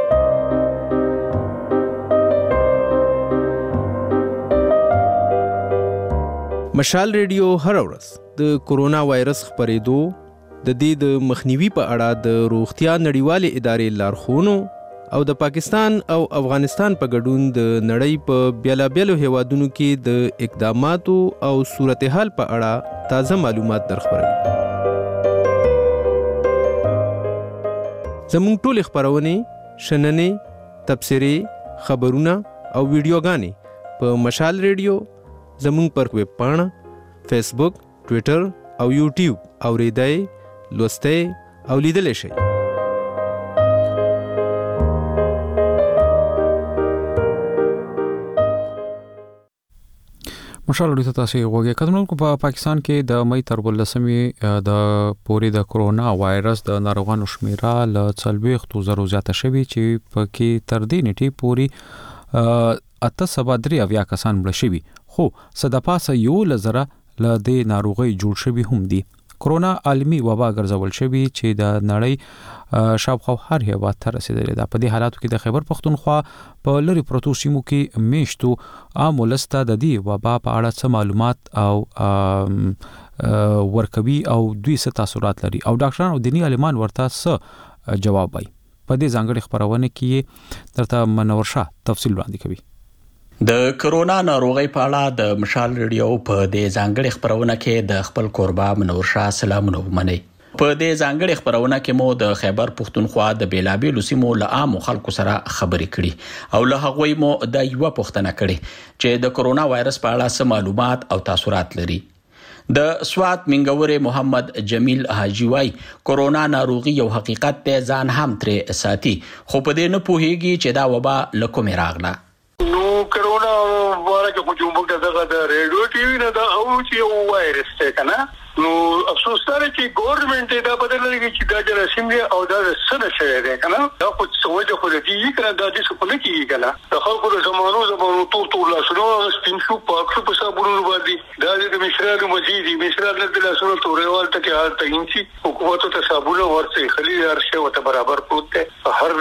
Speaker 25: مشال ریډیو هر ورځ د کورونا وایرس خبرېدو د دې د مخنیوي په اړه د روغتیا نړیوالې ادارې لارښوونو او د پاکستان او افغانستان په ګډون د نړۍ په بیلابیلو هیوادونو کې د اقداماتو او صورتحال په اړه تازه معلومات درخبروي. زموږ ټول خبرونه شننې تبصرې خبرونه او ویډیوګانې په مشال ریډیو زموږ پر ویب پاڼه فیسبوک ټویټر او یوټیوب اوریدای لوسته او لیدل شي.
Speaker 1: مشال ورته تاسو وګورئ کډونکو په پاکستان کې د مې تر ولسمې د پوري د کورونا وایرس د ناروغانو شمیره ل څلويخ زرو زیاته شوی چې پکې تر دې نیټه پوري اته سبا درې اویا کسان مړ شوي خو صد پاسه یو لزره ل دې ناروغي جوړ شوی هم دي. کرونا عالمي وبا ګرځول شوی چې د نړۍ شاوخوا هر هیواد ته رسیدلی ده. په دې حالاتو کې د خیبر پختونخوا په لری پروتو سیمو کې میشتو عام ولسته د دې وبا په اړه څه معلومات او ورکوي او دوی څه تاثیرات لري او ډاکټران او دینی عالمان ورته څه جواب وایي. په دې ځانګړي خبرونه کې درته منور شاه تفصیل وړاندې کوي.
Speaker 14: د کرونا ناروغي په اړه د مشال ریډیو په دې ځانګړي خبرونه کې د خپل قربا منور شاه سلامونه ومني. په دې ځانګړي خبرونه کې مو د خیبر پختونخوا د بیلابیلو سیمو له عام خلکو سره خبرې کړي او له هغوی مو د یو پوښتنه کړي چې د کرونا وایرس په اړه څه معلومات او تاثیرات لري. د سوات منګورې محمد جمیل حاجی وای کرونا ناروغي یو حقیقت دی، ځان هم ترې ساتي، خو په دې نه پوهیږي چې دا وبا له کومې راغله.
Speaker 4: نو کرونا وایرس کو چې موږ دغه د ریډیو ټي وی نه دا او چې یو وایرس ته کنه نو افسوس لري چې ګورنمنت دا بدل لري چې دا جراثیم دی او دا څه شي دی کنه دا خو څه خو دې کنه دا د څه په کې کنه د خلکو د زمانو زمانو ټول ټول لاسونو سپین شو پاک شو په صابونو باندې دا د مشرانو مزيدي مشرانو د لاسونو تورېوال ته کې حالت تینسي حکومت ته صابونه ورته خلی ارشه وته برابر پروت دی هر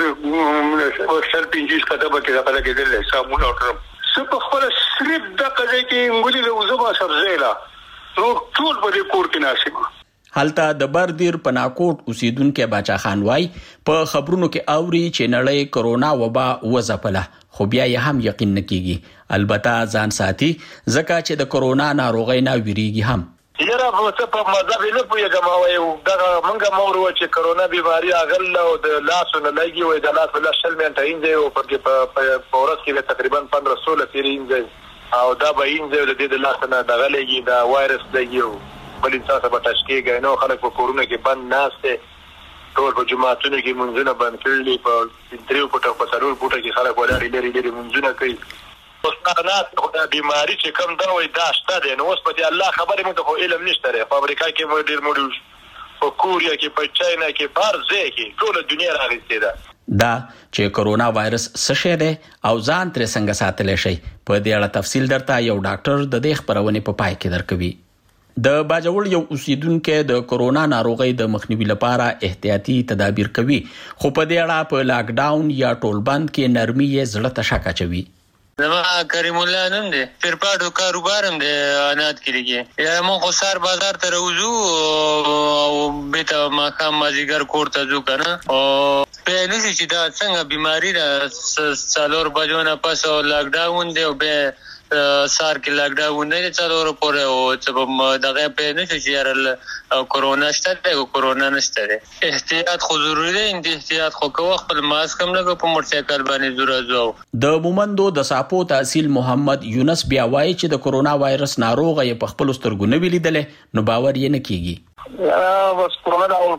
Speaker 4: شل پنځه قدمه کې دا کله کې د صابونه او څه په خپل صرف د قضې کې انګولي له وزما سرزیلا نو ټول په دې کور کې ناشې.
Speaker 14: هلته د بردیر پناکوټ اوسیدونکو باچا خان وای په خبرونو کې اوري چې نړۍ کرونا وبا وځپله خو بیا یې هم یقین نکېږي، البته ځان ساتي ځکه چې د کرونا ناروغۍ نه ویریږي هم.
Speaker 4: یاره په څه په مذهب نه پوهېږم او دغه موږ مور و چې کرونا بیماری اغل او د لاسو نه لګي وي د لاس له شل منټه اینځي او په ورځ کې تقریبا پندرہ سولہ تیری اینځي او دا به اینځي د دې د لاس نه دغه لګي دا وایرس لګي بل انسان سره تشکیږي نو خلک په کورونه کې بند ناشته ټول په جماعتونو کې منځونه بند کړلي په انټریو پټو په سرور پټو کې خلک ولاړ لري لري منځونه کوي. اوس نه دا بیماری چې کم دا وای دا شته دی نو اوس په دې الله خبرې مو ته علم نشته لري فابریکا کې مو ډیر موډ په کوریا کې په چاینا کې بار ځای کې ټول دنیا راغستې ده.
Speaker 14: دا چې کرونا وایرس څه شی دی او ځان ترې څنګه ساتلی شي په دې اړه تفصیل درته یو ډاکټر د دې خبرونې په پای کې درکوي. د باجوړ یو اوسیدونکو د کرونا ناروغۍ د مخنیوي لپاره احتیاطي تدابیر کوي خو په دې اړه په لاک ډاون یا ټول بند کې نرمي یې زړه ته شک اچوي.
Speaker 16: زما کریم الله نوم دی، پیرپاټو کاروبارم دی انات کېږي یا مو خو سار بازار ته راوځو او بیت ماقام مازیګر کور ته ځو کنه او په نشي چې دا څنګه بیماری را څلور بجو نه پس لاک ډاون دی او به سار کې لاک ډاون نه څلور پورې او چې دغه په نشي چې یار کرونا شته او کرونا نشته دی. احتیاط خو ضروري دی، ان احتیاط خو کوه خپل ماسک هم نه په موټرسایکل باندې ضرورت زو.
Speaker 14: د مومندو د ساپو تحصیل محمد یونس بیا وایي چې د کرونا وایرس ناروغه یې په خپل سترګو نه ولیدلې نو باور یې نه کیږي.
Speaker 4: بس کرونا او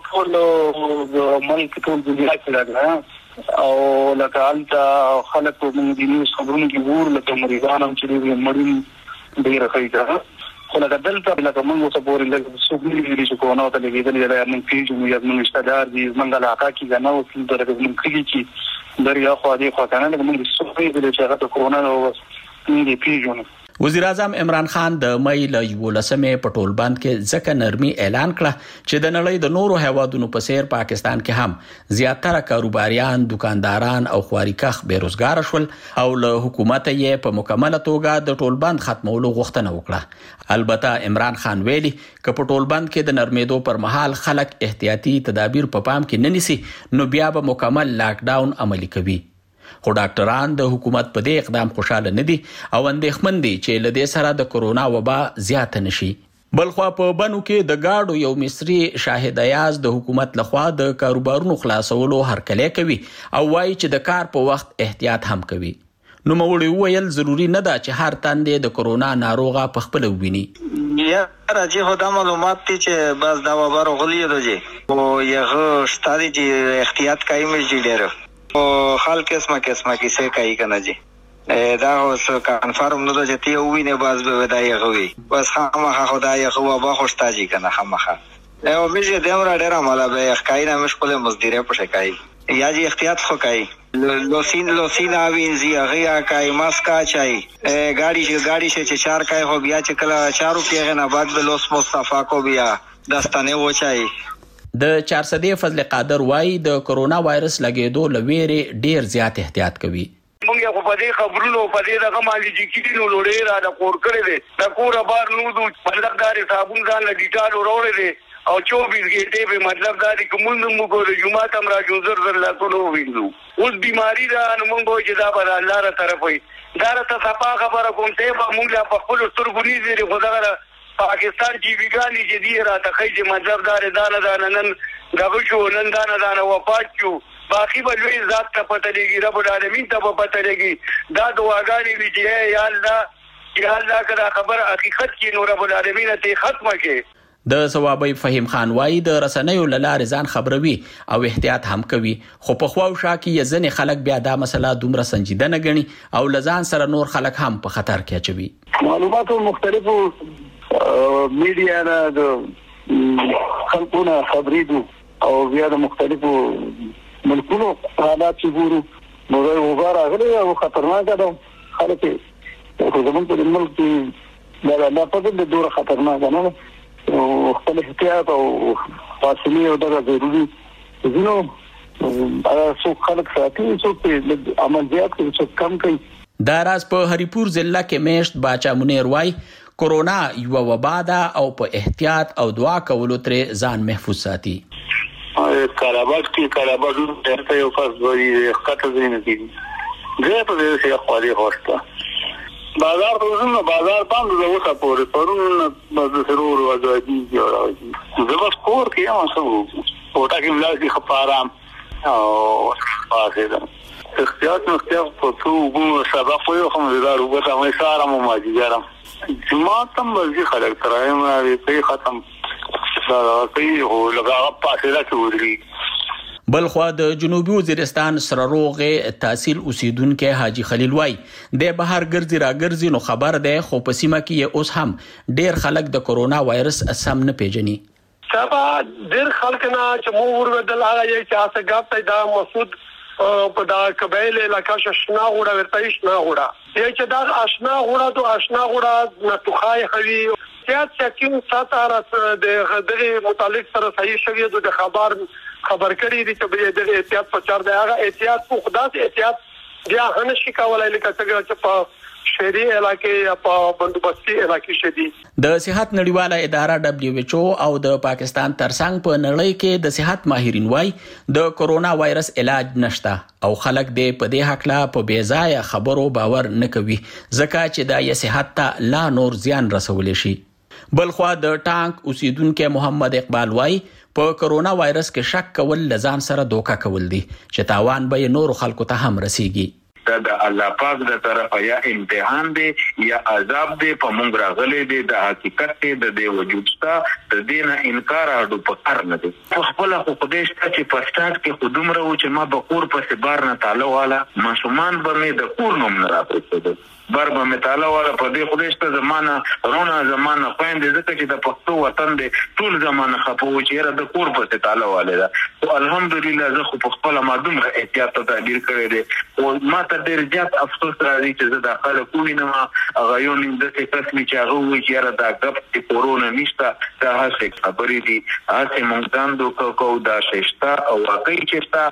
Speaker 4: ټول ملک ټول دنیا کې راغله او لکه حالته خلک په موږ د نیوز خبرونو کې ور لکه مریضان هم چې مړین ډیر خیره خو لکه دلته لکه موږ څه پورې لکه څوک نه لري چې کرونا ته لګیدل یا موږ پیژنو یا موږ اشتدار دي موږ علاقه کې غنو چې درته موږ کېږي چې دریا خو دې خو کنه موږ څه پیژنو چې هغه کرونا او موږ پیژنو.
Speaker 14: وزیر اعظم عمران خان د مې له یولسمې په ټول بند کې ځکه نرمي اعلان کړه چې د نړۍ د نورو هیوادونو په څیر پاکستان کې هم زیاتره کاروباریان، دکانداران او خواریکخ بیروزګار شول او له حکومت یې په مکمله توګه د ټول بند ختمولو غوښتنه وکړه. البته عمران خان ویلي چې په ټول بند کې د نرمیدو پر مهال خلک احتیاطي تدابیر په پام کې نه نیسي نو بیا به مکمل لاک ډاون عملي کوي. خو ډاکټران د حکومت په دې اقدام خوشاله نه دي او اندېښمن دي چې له دې سره د کرونا وبا زیات نشي. بلخوا په بنو کې د گاډو یو مصری شاهد ایاز د حکومت لخوا د کاروبارونو خلاصولو هرکلی کوي او وایي چې د کار په وخت احتیاط هم کوي. نو موږ ویل ضروری نه ده چې هر تندې د کرونا ناروغه په خپل وویني.
Speaker 17: یا راځي خو دا معلومات دي چې باز دا وبا راغلی دی او یغه ستاري چې احتیاط کوي مې ډیر او خلک قسمه قسمه کیسه کوي کنه جی دا اوس کنفرم نه ده چې تی وینه باز به ودای غوي بس خامخا خدای خو وبا خوشتا جی کنه خامخا او مې دې امر ډیر عمله به ښکاینا مشکل مزدیره په شکای یا جی احتیاط خو کوي لوسین لوسین اوینځي هغه کوي ماسکا چای ګاډي چې ګاډي چې چار کوي خو بیا چې کله چارو کې نه بعد به لوس مصطفی کو بیا داستانه وچای.
Speaker 14: د چارسدې فضل قادر وای د کرونا وایرس لګېدو لويره ډیر زیات احتیاط کوي.
Speaker 4: مونږ یو په دې خبرونو په دې دغه مالي جکینو لوړې را د کور کړې دي د کور بار نو د مطلب داري صابون ځان له ډیټال وروړې دي او چوبیس غنټې به مطلب داري کوم موږ ګورو جمعه تم را جوزر زر لا ټولو وینځو. اوس بیماری دا نو مونږ چې دا به الله را طرف وي دا ته صفا خبره کوم ته به مونږ په خپل سترګو نه دي خدای پاکستان جی ویګانی چې دی را ته خېجه مطلب دار دانه دانه نن دغه شو نن دانه دانه وفات شو باقي به لوی ذات ته پته لګي رب العالمین ته پته لګي دا دعاګانې وی چې یا الله یا الله کدا خبر حقیقت کې نور رب العالمین ته ختمه کې.
Speaker 14: د ثوابي فهیم خان وای د رسنیو لاره ځان خبروي او احتیاط هم کوي خو په خواو شا کې ځنې خلک بیا دا مسله دومره سنجیده نه غني او لزان سره نور خلک هم په خطر کې اچوي.
Speaker 4: معلوماتو مختلفو میډیا نه د خلکونه خبرې دي او بیا د مختلفو ملکونو حالات چې ګورو نو دا وګاره غلي او خطرناک ده خلک په زمون په ملک کې دا نه پدې د ډوره خطرناک نه او خپل احتیاط او فاصله او دا ضروري ځینو څو خلک ساتي څو په عملیات کې څو کم کوي.
Speaker 14: دا راز په هریپور ضلع کې میشت باچا منیر وای کورونا یو وبا ده او په احتیاط او دعا کولو ترې ځان محفوظ ساتي.
Speaker 4: کاراباغ کې کاراباغ ته یو خاص وری خطر دی نه کیږي زه په دې سره خالي هوسته بازار ته زما بازار باندې د وسه پورې پرون د سرور او ازادي جوړاوي زه بس کور کې یم اوسه او تا کې ملازم خبرام او پاسه ده احتیاط نو احتیاط په تو وګو سبا خو یو هم زړه وګته مې ساره مو ماجیګرم جمعه تم ورځي خلک ترایم راوي په ختم دا کوي او لږه پاسه ده چې
Speaker 14: بلخوا د جنوبي وزیرستان سره روغه تحصیل اوسیدونکو حاجی خلیل وای د بهر ګرځي را ګرځي نو خبر ده خو په سیمه کې اوس هم ډیر خلک د کورونا وایرس سم نه پیژني.
Speaker 15: سبا ډیر خلک نه چې مو ورودل هغه چې تاسو غاټه دا مسعود په دا قبایل علاقې ششنا غوړه ورته شنا غوړه یی چې دا آشنا غوړه تو آشنا غوړه نه توخای خوي سیاست چې ساتاره د غدغه متعلق سره صحیح شوی د خبر خبر کړی دي چې د احتیاط په چار دی هغه احتیاط په خدا سي احتیاط بیا هنه شي کولای لکه څنګه چې په شهري علاقې یا په بندوبستي علاقې شدي.
Speaker 14: د صحت نړیواله اداره دبليو ایچ او او د پاکستان ترڅنګ په نړۍ کې د صحت ماهرین وای د کورونا وایرس علاج نشته او خلک د په دې حق لا په بے ځای خبرو باور نه کوي ځکه چې د یې صحت ته لا نور زیان رسول شي. بلخوا د ټانک اوسیدونکو محمد اقبال وای په کورونا وایرس کې شک کول لزان سره دوکا کول دي چې تاوان به نور خلکو ته هم رسیږي.
Speaker 13: دا د الله پاک د طرفه یا امتحان دی یا عذاب دی په مونږ راغلي دی د حقیقت د دې وجود ته د دین انکار اړو په کار نه دی. خپل خو خدای شته چې په سٹارټ کې خودمره و چې ما به کور په بار نه تعالی والا ماشومان به مې د کور نوم نه راپېښه بار به مې تعالی والا په دې خدای شته زمانہ رونا زمانہ خويند ځکه چې د پښتو وطن دی ټول زمانہ خپو چې را د کور په تعالی والا دا او الحمدلله زه خو په خپل مادوم احتیاط ته تعبیر کړی دی او ما ته ډېر زیات افسوس راځي چې زه د خلک وینم هغه یو نیم د څه قسمي چې هغه وایي چې را د غپ چې کورونا نشته دا هڅه خبرې دي هڅه مونږ ځان دوه کو دا ششتا او واقعي چې تا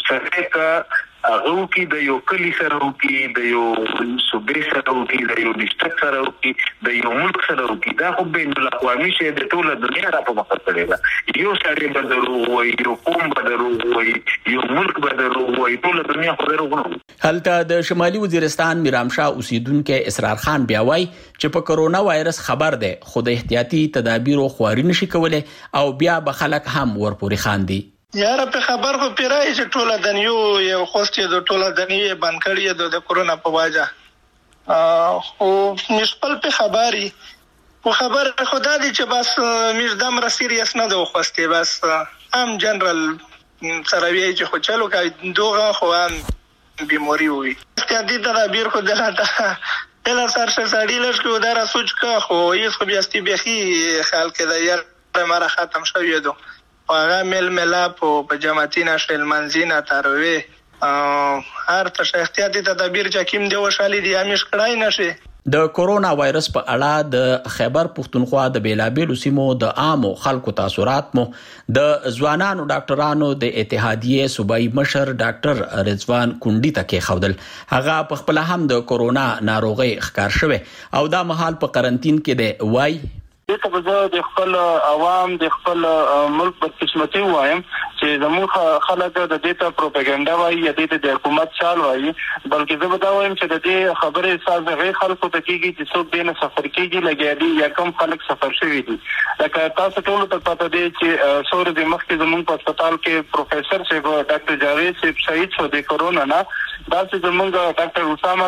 Speaker 13: څه هغه کې د یو کلی سره کې د یو صوبې سره کې د یو ډیسټریکټ سره کې د یو ملک سره کې دا خو بین الاقوامي شی د ټول دنیا را په مخ کړی دا یو سړی به درو وای یو قوم به درو وای یو ملک به درو وای ټول دنیا خو درو غواړي.
Speaker 14: هلته د شمالي وزیرستان میرامشاه اوسیدونکو اسرار خان بیا وای چې په کورونا وایرس خبر ده خو د احتیاطي تدابیرو خواري نشي کولای او بیا به خلک هم ورپوري خاندي.
Speaker 18: یاره په خبر خو پیرای چې ټوله دنیو یو خوستې د ټوله دنیو باندې کړی د کورونا په واجه او نشپل په خبري خو خبر خدا دې چې بس مردم را سیریس نه د خوستې بس هم جنرال سره وی چې خو چلو کا دوغه خو هم بیماری وي استعداد تدابیر خو دلته اله سر سړی لږ کو دا را سوچ کا خو یې خو بیا ستې بخي خیال کې دا یار مره ختم شوی دو هغه مل ملاب په جماعتینا شل منزینا تروي هر څه احتیاطي تدابیر چې کیم دی وشالي دی امیش کړای نشي
Speaker 14: د کورونا وایرس په اړه د خیبر پښتونخوا د بیلابیلو سیمو د عامو خلکو تاثرات مو د ځوانانو ډاکټرانو د اتحادیې صوبایي مشر ډاکټر رضوان کونډي ته کې خودل. هغه په خپل هم د کورونا ناروغي ښکار شوی او دا مهال په قرنټین کې دی. وای
Speaker 19: دغه به د خپل عوام د خپل ملک بدقسمتي وایم چې زموږ خلک د دې ته پروپاګاندا وایي یا د حکومت چال وایي، بلکې زه به دا وایم چې د دې خبرې اساس هغه خلکو ته کېږي چې څوک دې نه سفر کېږي لګیا دي یا کم خلک سفر شوي دي. لکه تاسو ټول ته پته دی چې څو ورځې مخکې زموږ په هسپتال کې پروفیسر صاحب ډاکټر جاوید صاحب شهید شو د کورونا نه. داسې زموږ ډاکټر اسامه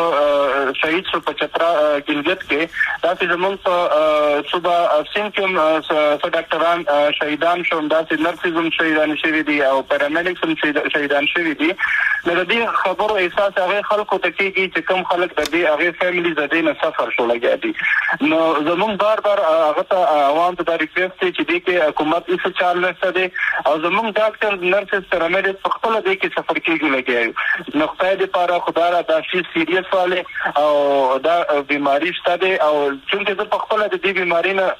Speaker 19: صاحب شهید شو په چترا ګلګت کې. داسې زموږ په صوبه سین کې څو ډاکټران شهیدان شو، داسې نرسز هم شهیدان شوي دي او پیرامیډیکس هم شهیدان شوي دي. نو د دې خبرو احساس هغه خلکو ته کېږي چې کوم خلک د دې هغه فیملی د دې نه سفر شو لګیا دي. نو زموږ بار بار هغه ته عوام ته دا ریکویسټ دی چې دې کې حکومت هیڅ چال نشته دی او زموږ ډاکټر نرسز پیرامیډیکس په خپل دې کې سفر کېږي لګیا یو. نو خدای دې پاره خدا را دا شي سیریس والے او دا بیماری شته دی او چې زه په خپل د دې بیماری نه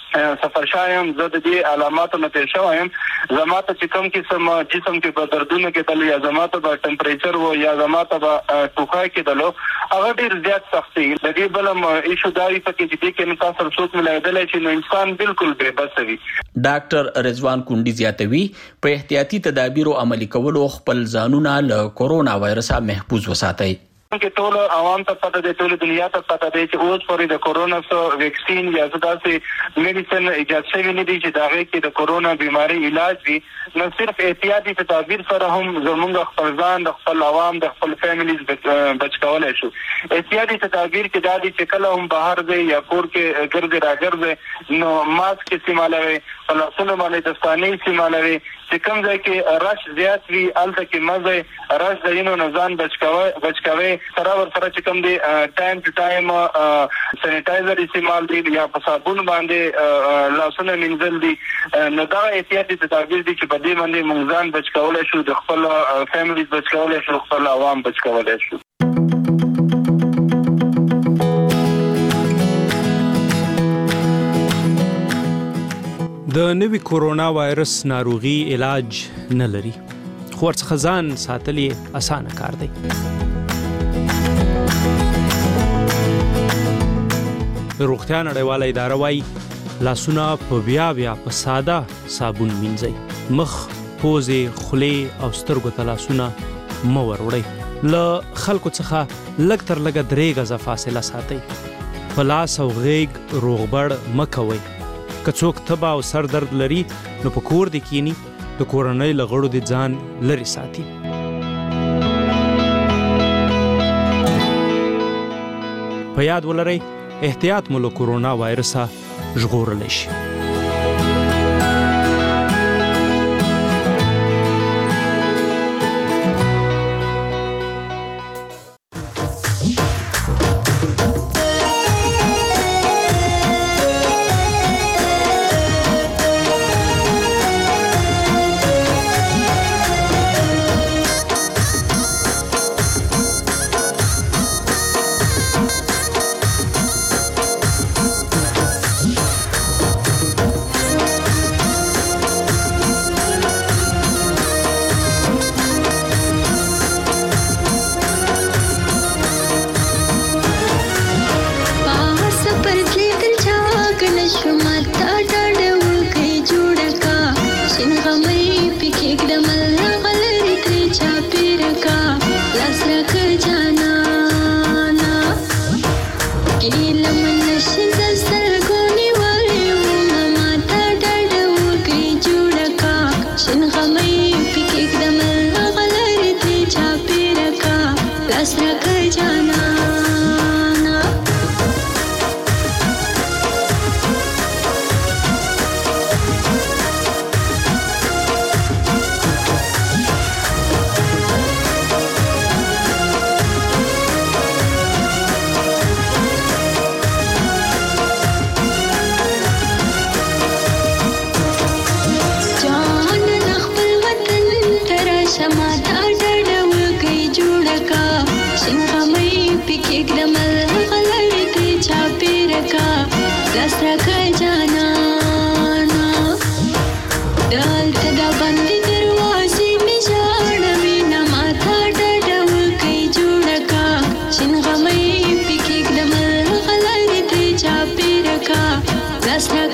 Speaker 19: سفر شایم، زه د دې علاماتو نه تیر شوم. زما ته چې کوم قسم جسم کې به دردونه کېدل یا زما ته به ټمپریچر و یا زما ته به ټوخی کېدل، هغه ډېر زیات سخت دی. د دې بل ایشو دا وي پکې چې دې کې نه تاسو څوک ملایدلی چې نو انسان بالکل بې بس وي.
Speaker 14: ډاکټر رضوان کونډي زیاتوي په احتیاطي تدابیرو عملي کولو خپل ځانونه له کورونا وایرسه محفوظ وساتئ.
Speaker 19: کې ټول عوام ته پته دی، ټول دنیا ته پته دی چې اوس پورې د کورونا سو ویکسین یا داسې میډیسن ایجاد شوی نه دی چې دا غي کې د کورونا بیماری علاج وي. نو صرف احتیاطي تدابیر سره هم زموږ خپل ځان د خپل عوام د خپل فیملیز بچ کولای شو. احتیاطي تدابیر کې دا دي چې کله هم بهر دی یا کور کې ګرځي راګرځي نو ماسک استعمالوي، لاسونه باندې دستانه استعمالوي. چې کوم ځای کې رش زیات وي الته کې مزه رش دینو نه ځان بچ کوي بچ کوي سره ور سره چې کوم دی ټایم ټو ټایم سینیټایزر استعمال دی یا په صابون باندې لاسونه منځل دي. نو دا احتیاطي تدابیر دي چې په دې باندې موږ ځان بچ کولای شو، د خپل فیملیز بچ کولای شو، خپل عوام بچ کولای شو.
Speaker 1: د نوي کورونا وایرس ناروغي علاج نه لري، خو ورڅخه ځان ساتل یې اسانه کار دی. د روغتیا نړیواله اداره وایي لاسونه په بیا بیا په ساده صابون مینځئ، مخ، پوزې، خولې او سترګو ته لاسونه مه وروړئ. له خلکو څخه لږ تر لږه درې غزه فاصله ساتئ. په لاس او غیږ روغبړ مه کوئ. که څوک تبه او سر درد لري نو په کور دې کینی، د کورنۍ له غړو دې ځان لرې ساتي. په یاد ولرئ احتیاط مو له کورونا وایرسه ژغورلی شي.
Speaker 21: شماتا ډډ وکي جوړه کا شنغمې پکې ګرمل غلر
Speaker 5: لاسرا که جانانا دلته دا بندي دروازې می ژړوي نه ماته ډډه وکړي جوړه کا شین غمې پکې کږدم غلرې ترې چاپېره کا لاسرا